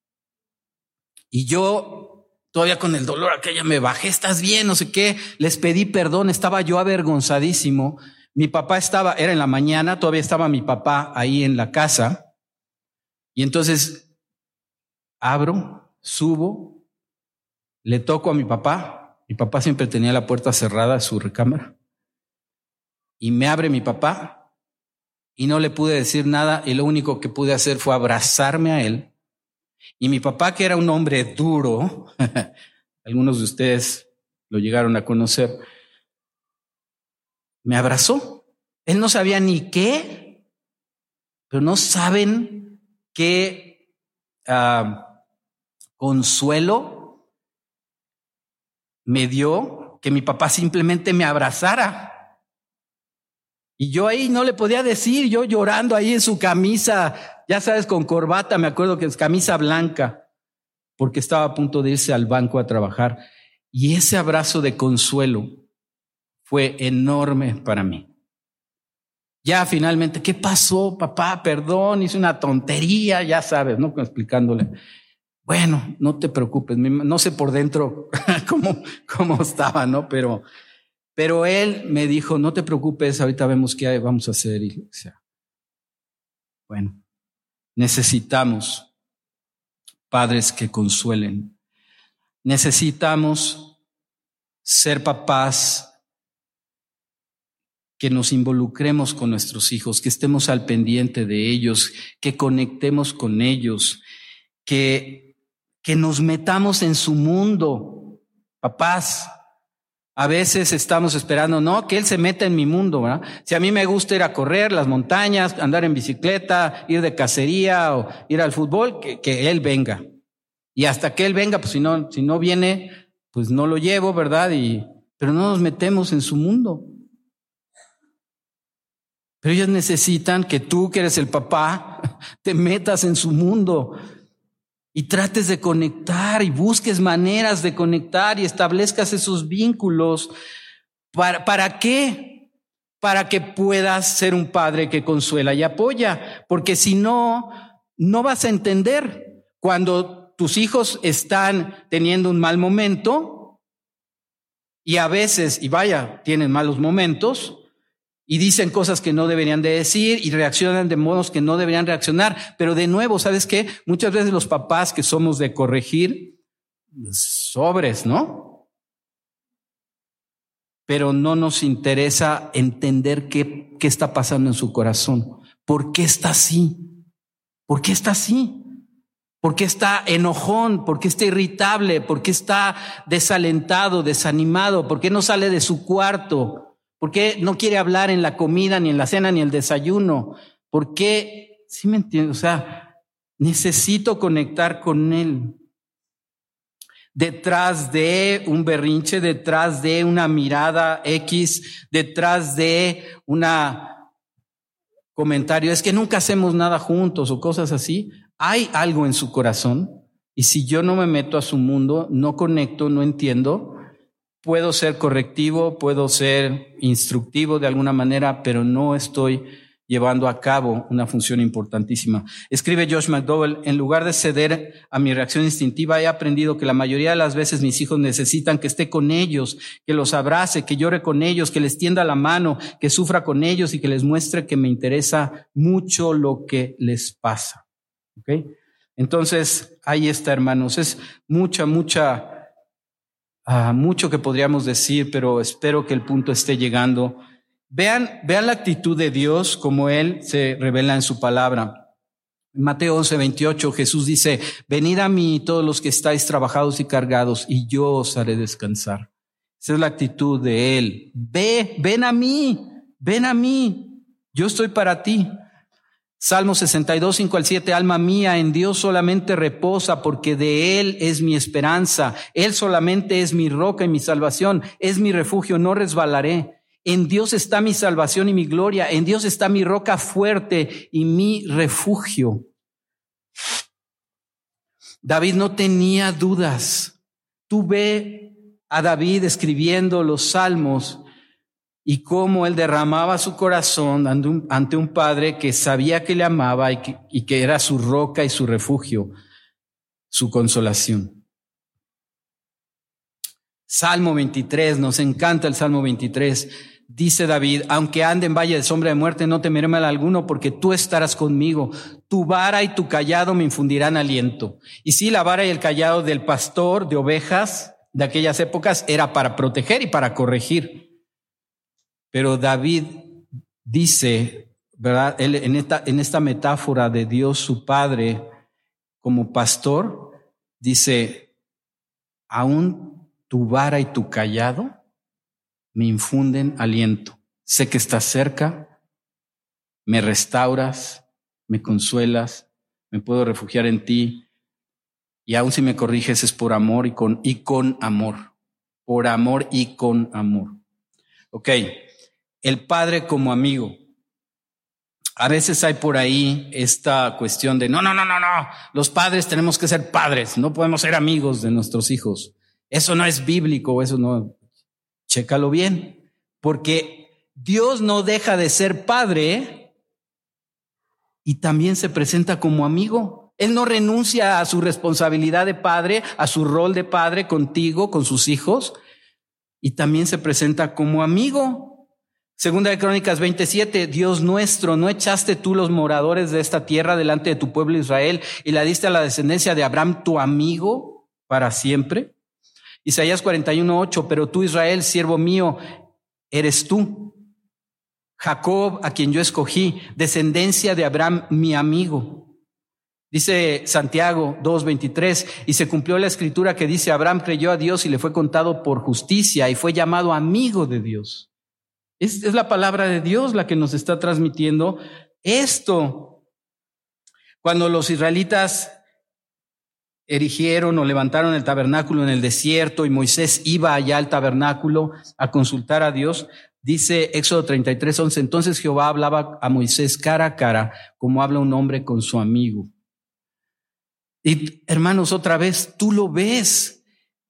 Y yo, todavía con el dolor aquella, me bajé, ¿estás bien? No sé qué, les pedí perdón, estaba yo avergonzadísimo. Mi papá era en la mañana, todavía estaba mi papá ahí en la casa. Y entonces abro, subo, le toco a mi papá. Mi papá siempre tenía la puerta cerrada de su recámara. Y me abre mi papá y no le pude decir nada y lo único que pude hacer fue abrazarme a él. Y mi papá, que era un hombre duro, algunos de ustedes lo llegaron a conocer, me abrazó. Él no sabía ni qué, pero no saben qué consuelo me dio que mi papá simplemente me abrazara. Y yo ahí no le podía decir, yo llorando ahí en su camisa, ya sabes, con corbata, me acuerdo que es camisa blanca, porque estaba a punto de irse al banco a trabajar. Y ese abrazo de consuelo fue enorme para mí. Ya finalmente, ¿qué pasó, papá? Perdón, hice una tontería, ya sabes, ¿no? Explicándole. Bueno, no te preocupes, no sé por dentro cómo estaba, ¿no? Pero él me dijo, no te preocupes, ahorita vemos qué vamos a hacer. Y, o sea, bueno, necesitamos padres que consuelen. Necesitamos ser papás que nos involucremos con nuestros hijos, que estemos al pendiente de ellos, que conectemos con ellos, que nos metamos en su mundo. Papás, a veces estamos esperando, no, que él se meta en mi mundo, ¿verdad? Si a mí me gusta ir a correr las montañas, andar en bicicleta, ir de cacería o ir al fútbol, que él venga. Y hasta que él venga, pues si no viene, pues no lo llevo, ¿verdad? Pero no nos metemos en su mundo. Pero ellos necesitan que tú, que eres el papá, te metas en su mundo y trates de conectar y busques maneras de conectar y establezcas esos vínculos. ¿Para qué? Para que puedas ser un padre que consuela y apoya. Porque si no, no vas a entender cuando tus hijos están teniendo un mal momento y a veces, tienen malos momentos, y dicen cosas que no deberían de decir y reaccionan de modos que no deberían reaccionar. Pero de nuevo, ¿sabes qué? Muchas veces los papás que somos de corregir, sobres, ¿no? Pero no nos interesa entender qué está pasando en su corazón. ¿Por qué está así? ¿Por qué está así? ¿Por qué está enojón? ¿Por qué está irritable? ¿Por qué está desalentado, desanimado? ¿Por qué no sale de su cuarto? ¿Por qué no quiere hablar en la comida, ni en la cena, ni en el desayuno? ¿Por qué? ¿Sí me entiendes? O sea, necesito conectar con él. Detrás de un berrinche, detrás de una mirada X, detrás de una comentario, es que nunca hacemos nada juntos o cosas así. Hay algo en su corazón y si yo no me meto a su mundo, no conecto, no entiendo. Puedo ser correctivo, puedo ser instructivo de alguna manera, pero no estoy llevando a cabo una función importantísima. Escribe Josh McDowell, en lugar de ceder a mi reacción instintiva, he aprendido que la mayoría de las veces mis hijos necesitan que esté con ellos, que los abrace, que llore con ellos, que les tienda la mano, que sufra con ellos y que les muestre que me interesa mucho lo que les pasa. ¿Ok? Entonces, ahí está, hermanos. Es mucho que podríamos decir, pero espero que el punto esté llegando. Vean la actitud de Dios como Él se revela en su palabra. En Mateo 11:28 Jesús dice, venid a mí todos los que estáis trabajados y cargados y yo os haré descansar. Esa es la actitud de Él. Ven a mí, yo estoy para ti. Salmo 62, 5-7, alma mía, en Dios solamente reposa, porque de Él es mi esperanza. Él solamente es mi roca y mi salvación, es mi refugio, no resbalaré. En Dios está mi salvación y mi gloria, en Dios está mi roca fuerte y mi refugio. David no tenía dudas. Tú ve a David escribiendo los salmos y cómo él derramaba su corazón ante un padre que sabía que le amaba y que era su roca y su refugio, su consolación. Salmo 23, nos encanta el Salmo 23. Dice David, aunque ande en valle de sombra de muerte, no temeré mal alguno, porque tú estarás conmigo. Tu vara y tu cayado me infundirán aliento. Y sí, la vara y el cayado del pastor de ovejas de aquellas épocas era para proteger y para corregir. Pero David dice, ¿verdad? Él, en esta metáfora de Dios su Padre como pastor, dice, aún tu vara y tu cayado me infunden aliento. Sé que estás cerca, me restauras, me consuelas, me puedo refugiar en ti. Y aún si me corriges es por amor y con amor. Por amor y con amor. Ok. El padre como amigo. A veces hay por ahí esta cuestión de no. Los padres tenemos que ser padres. No podemos ser amigos de nuestros hijos. Eso no es bíblico, eso no. Chécalo bien. Porque Dios no deja de ser padre y también se presenta como amigo. Él no renuncia a su responsabilidad de padre, a su rol de padre contigo, con sus hijos, y también se presenta como amigo. Segunda de Crónicas 27, Dios nuestro, ¿no echaste tú los moradores de esta tierra delante de tu pueblo Israel y la diste a la descendencia de Abraham, tu amigo, para siempre? Isaías 41:8, pero tú, Israel, siervo mío, eres tú. Jacob, a quien yo escogí, descendencia de Abraham, mi amigo. Dice Santiago 2:23, y se cumplió la escritura que dice: Abraham creyó a Dios y le fue contado por justicia y fue llamado amigo de Dios. Es la palabra de Dios la que nos está transmitiendo esto. Cuando los israelitas erigieron o levantaron el tabernáculo en el desierto y Moisés iba allá al tabernáculo a consultar a Dios, dice Éxodo 33:11, entonces Jehová hablaba a Moisés cara a cara, como habla un hombre con su amigo. Y hermanos, otra vez, tú lo ves,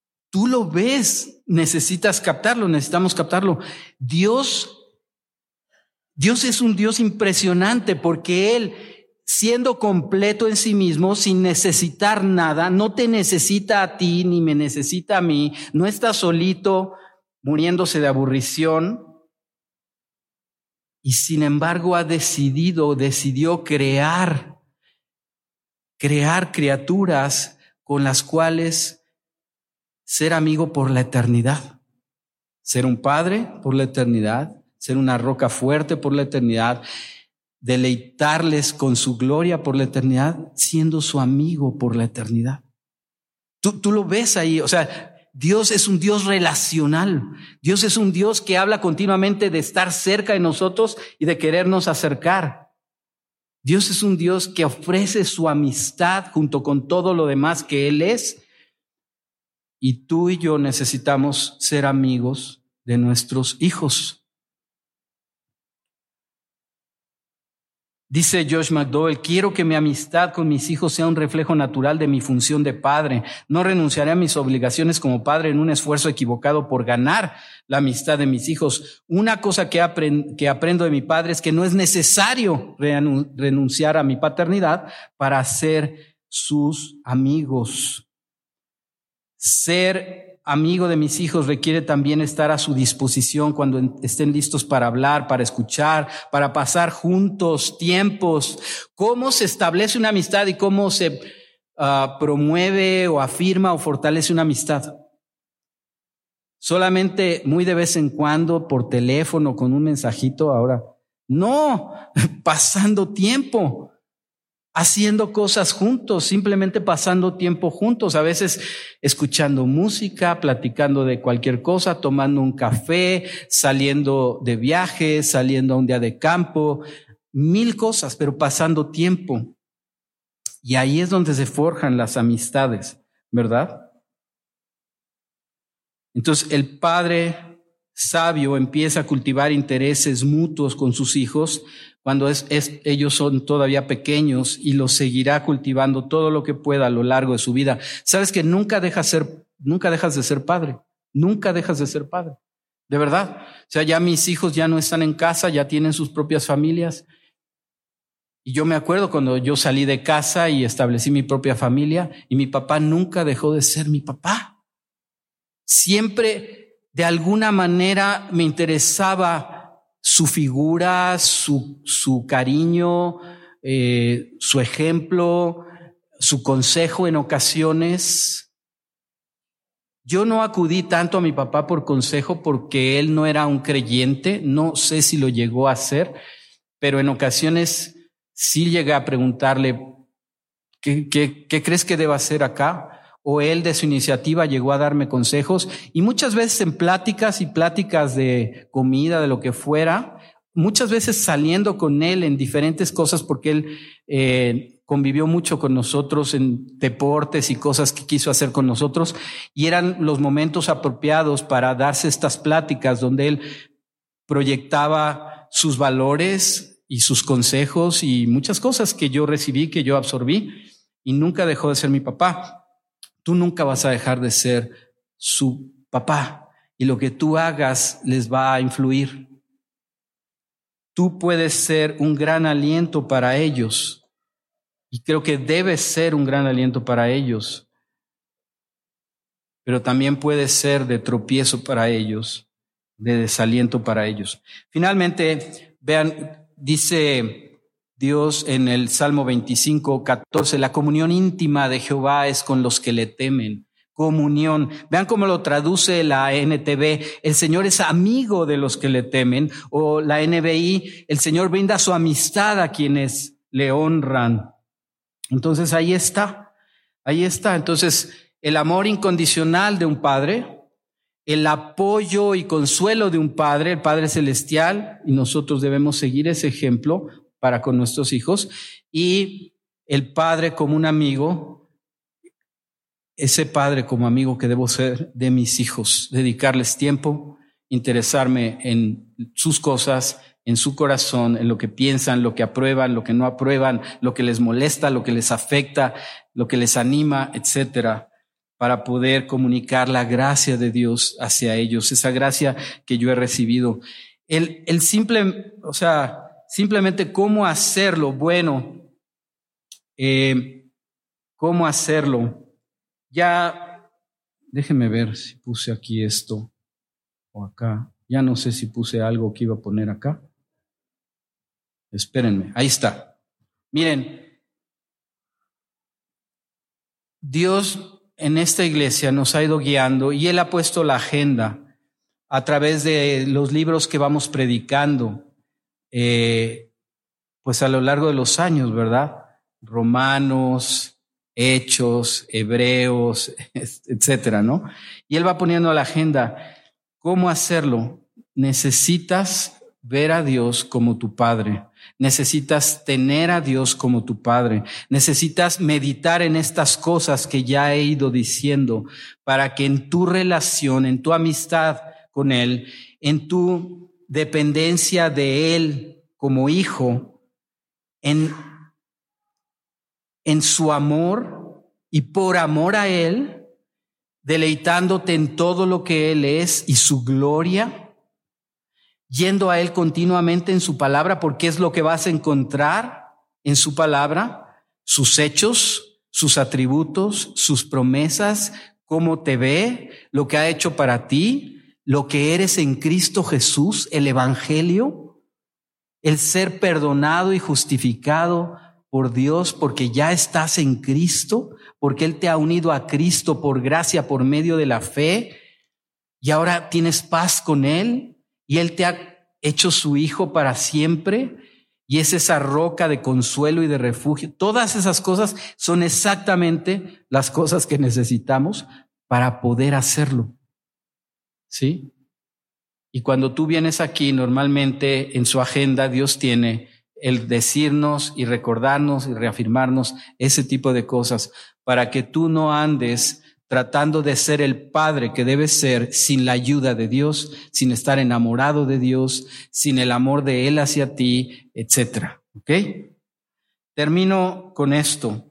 necesitas captarlo, necesitamos captarlo. Dios es un Dios impresionante porque Él, siendo completo en sí mismo, sin necesitar nada, no te necesita a ti ni me necesita a mí, no está solito muriéndose de aburrición, y sin embargo decidió crear criaturas con las cuales ser amigo por la eternidad, ser un padre por la eternidad, ser una roca fuerte por la eternidad, deleitarles con su gloria por la eternidad, siendo su amigo por la eternidad. Tú lo ves ahí, o sea, Dios es un Dios relacional. Dios es un Dios que habla continuamente de estar cerca de nosotros y de querernos acercar. Dios es un Dios que ofrece su amistad junto con todo lo demás que Él es. Y tú y yo necesitamos ser amigos de nuestros hijos. Dice Josh McDowell, quiero que mi amistad con mis hijos sea un reflejo natural de mi función de padre. No renunciaré a mis obligaciones como padre en un esfuerzo equivocado por ganar la amistad de mis hijos. Una cosa que aprendo de mi padre es que no es necesario renunciar a mi paternidad para ser sus amigos. Ser amigo de mis hijos requiere también estar a su disposición cuando estén listos para hablar, para escuchar, para pasar juntos tiempos. ¿Cómo se establece una amistad y cómo se promueve o afirma o fortalece una amistad? Solamente muy de vez en cuando por teléfono con un mensajito ahora. No, pasando tiempo, haciendo cosas juntos, simplemente pasando tiempo juntos, a veces escuchando música, platicando de cualquier cosa, tomando un café, saliendo de viaje, saliendo a un día de campo, 1000 cosas, pero pasando tiempo. Y ahí es donde se forjan las amistades, ¿verdad? Entonces el padre sabio empieza a cultivar intereses mutuos con sus hijos cuando ellos son todavía pequeños y los seguirá cultivando todo lo que pueda a lo largo de su vida. Sabes que nunca dejas de ser padre, nunca dejas de ser padre, de verdad. O sea, ya mis hijos ya no están en casa, ya tienen sus propias familias. Y yo me acuerdo cuando yo salí de casa y establecí mi propia familia y mi papá nunca dejó de ser mi papá. Siempre de alguna manera me interesaba su figura, su cariño, su ejemplo, su consejo en ocasiones. Yo no acudí tanto a mi papá por consejo porque él no era un creyente, no sé si lo llegó a hacer, pero en ocasiones sí llegué a preguntarle, ¿qué crees que deba hacer acá? O él de su iniciativa llegó a darme consejos y muchas veces en pláticas y pláticas de comida, de lo que fuera, muchas veces saliendo con él en diferentes cosas porque él convivió mucho con nosotros en deportes y cosas que quiso hacer con nosotros y eran los momentos apropiados para darse estas pláticas donde él proyectaba sus valores y sus consejos y muchas cosas que yo recibí, que yo absorbí y nunca dejó de ser mi papá. Tú nunca vas a dejar de ser su papá y lo que tú hagas les va a influir. Tú puedes ser un gran aliento para ellos y creo que debes ser un gran aliento para ellos, pero también puedes ser de tropiezo para ellos, de desaliento para ellos. Finalmente, vean, dice Dios en el Salmo 25:14, la comunión íntima de Jehová es con los que le temen, comunión. Vean cómo lo traduce la NTV. El Señor es amigo de los que le temen. O la NBI, el Señor brinda su amistad a quienes le honran. Entonces ahí está. Entonces el amor incondicional de un padre, el apoyo y consuelo de un padre, el Padre Celestial, y nosotros debemos seguir ese ejemplo para con nuestros hijos, y el padre como un amigo, ese padre como amigo que debo ser de mis hijos, dedicarles tiempo, interesarme en sus cosas, en su corazón, en lo que piensan, lo que aprueban, lo que no aprueban, lo que les molesta, lo que les afecta, lo que les anima, etcétera, para poder comunicar la gracia de Dios hacia ellos, esa gracia que yo he recibido. Simplemente cómo hacerlo, cómo hacerlo. Ya, déjenme ver si puse aquí esto o acá. Ya no sé si puse algo que iba a poner acá. Espérenme, ahí está. Miren, Dios en esta iglesia nos ha ido guiando y Él ha puesto la agenda a través de los libros que vamos predicando, pues a lo largo de los años, ¿verdad? Romanos, Hechos, Hebreos, etcétera, ¿no? Y Él va poniendo a la agenda. ¿Cómo hacerlo? Necesitas ver a Dios como tu Padre. Necesitas tener a Dios como tu Padre. Necesitas meditar en estas cosas que ya he ido diciendo para que en tu relación, en tu amistad con Él, en tu dependencia de Él como hijo, en su amor y por amor a Él, deleitándote en todo lo que Él es y su gloria, yendo a Él continuamente en su palabra, porque es lo que vas a encontrar en su palabra, sus hechos, sus atributos, sus promesas, cómo te ve, lo que ha hecho para ti, lo que eres en Cristo Jesús, el evangelio, el ser perdonado y justificado por Dios porque ya estás en Cristo, porque Él te ha unido a Cristo por gracia, por medio de la fe, y ahora tienes paz con Él. Y Él te ha hecho su hijo para siempre y es esa roca de consuelo y de refugio. Todas esas cosas son exactamente las cosas que necesitamos para poder hacerlo. ¿Sí? Y cuando tú vienes aquí, normalmente en su agenda Dios tiene el decirnos y recordarnos y reafirmarnos ese tipo de cosas para que tú no andes tratando de ser el padre que debes ser sin la ayuda de Dios, sin estar enamorado de Dios, sin el amor de Él hacia ti, etcétera. ¿Ok? Termino con esto.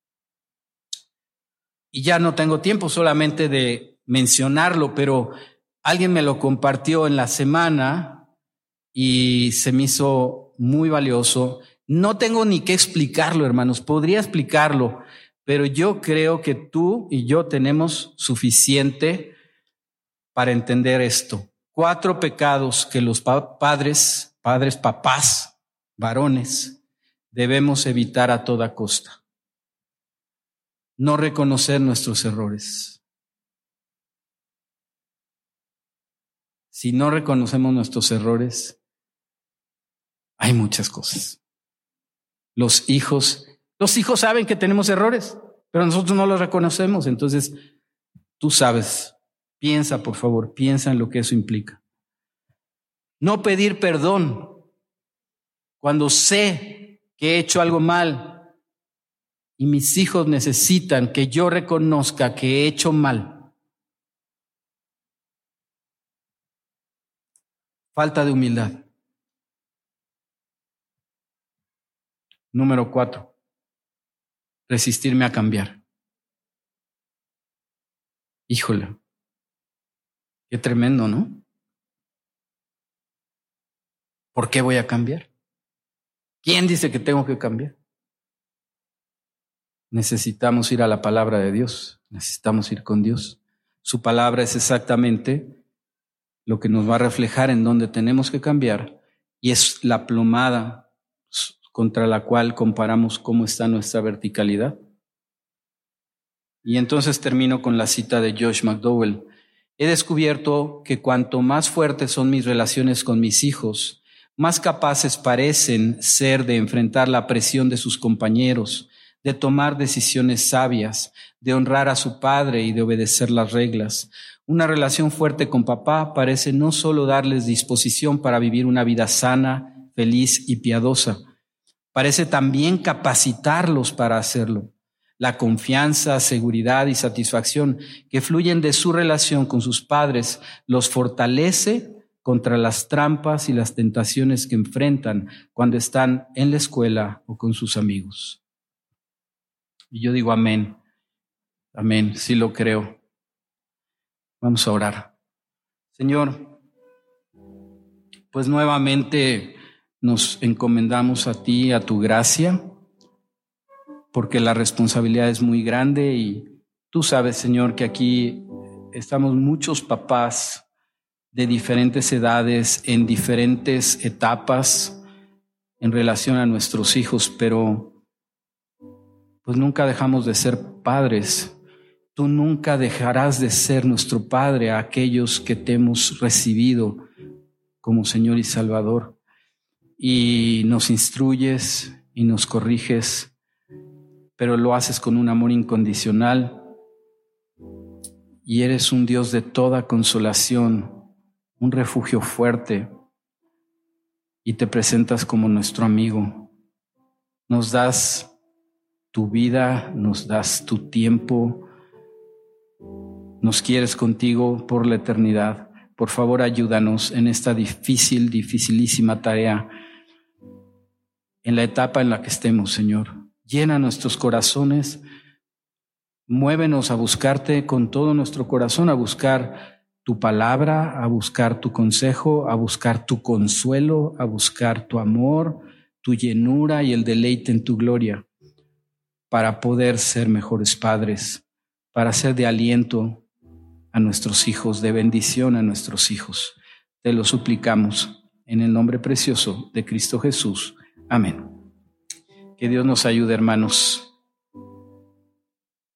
Y ya no tengo tiempo solamente de mencionarlo, pero alguien me lo compartió en la semana y se me hizo muy valioso. No tengo ni que explicarlo, hermanos. Podría explicarlo, pero yo creo que tú y yo tenemos suficiente para entender esto. 4 pecados que los papás, varones, debemos evitar a toda costa. No reconocer nuestros errores. Si no reconocemos nuestros errores, hay muchas cosas. Los hijos saben que tenemos errores, pero nosotros no los reconocemos. Entonces, tú sabes, piensa, por favor, piensa en lo que eso implica. No pedir perdón cuando sé que he hecho algo mal y mis hijos necesitan que yo reconozca que he hecho mal. Falta de humildad. Número 4. Resistirme a cambiar. Híjole, qué tremendo, ¿no? ¿Por qué voy a cambiar? ¿Quién dice que tengo que cambiar? Necesitamos ir a la palabra de Dios, necesitamos ir con Dios. Su palabra es exactamente lo que nos va a reflejar en dónde tenemos que cambiar y es la plomada contra la cual comparamos cómo está nuestra verticalidad. Y entonces termino con la cita de Josh McDowell. He descubierto que cuanto más fuertes son mis relaciones con mis hijos, más capaces parecen ser de enfrentar la presión de sus compañeros, de tomar decisiones sabias, de honrar a su padre y de obedecer las reglas. Una relación fuerte con papá parece no solo darles disposición para vivir una vida sana, feliz y piadosa, parece también capacitarlos para hacerlo. La confianza, seguridad y satisfacción que fluyen de su relación con sus padres los fortalece contra las trampas y las tentaciones que enfrentan cuando están en la escuela o con sus amigos. Y yo digo amén, amén, sí lo creo. Vamos a orar. Señor, pues nuevamente nos encomendamos a ti, a tu gracia, porque la responsabilidad es muy grande y tú sabes, Señor, que aquí estamos muchos papás de diferentes edades, en diferentes etapas en relación a nuestros hijos, pero pues nunca dejamos de ser padres. Tú nunca dejarás de ser nuestro Padre a aquellos que te hemos recibido como Señor y Salvador. Y nos instruyes y nos corriges, pero lo haces con un amor incondicional y eres un Dios de toda consolación, un refugio fuerte, y te presentas como nuestro amigo. Nos das tu vida, nos das tu tiempo, nos quieres contigo por la eternidad. Por favor, ayúdanos en esta dificilísima tarea, en la etapa en la que estemos, Señor. Llena nuestros corazones, muévenos a buscarte con todo nuestro corazón, a buscar tu palabra, a buscar tu consejo, a buscar tu consuelo, a buscar tu amor, tu llenura y el deleite en tu gloria, para poder ser mejores padres, para ser de aliento a nuestros hijos, de bendición a nuestros hijos. Te lo suplicamos en el nombre precioso de Cristo Jesús. Amén. Que Dios nos ayude, hermanos.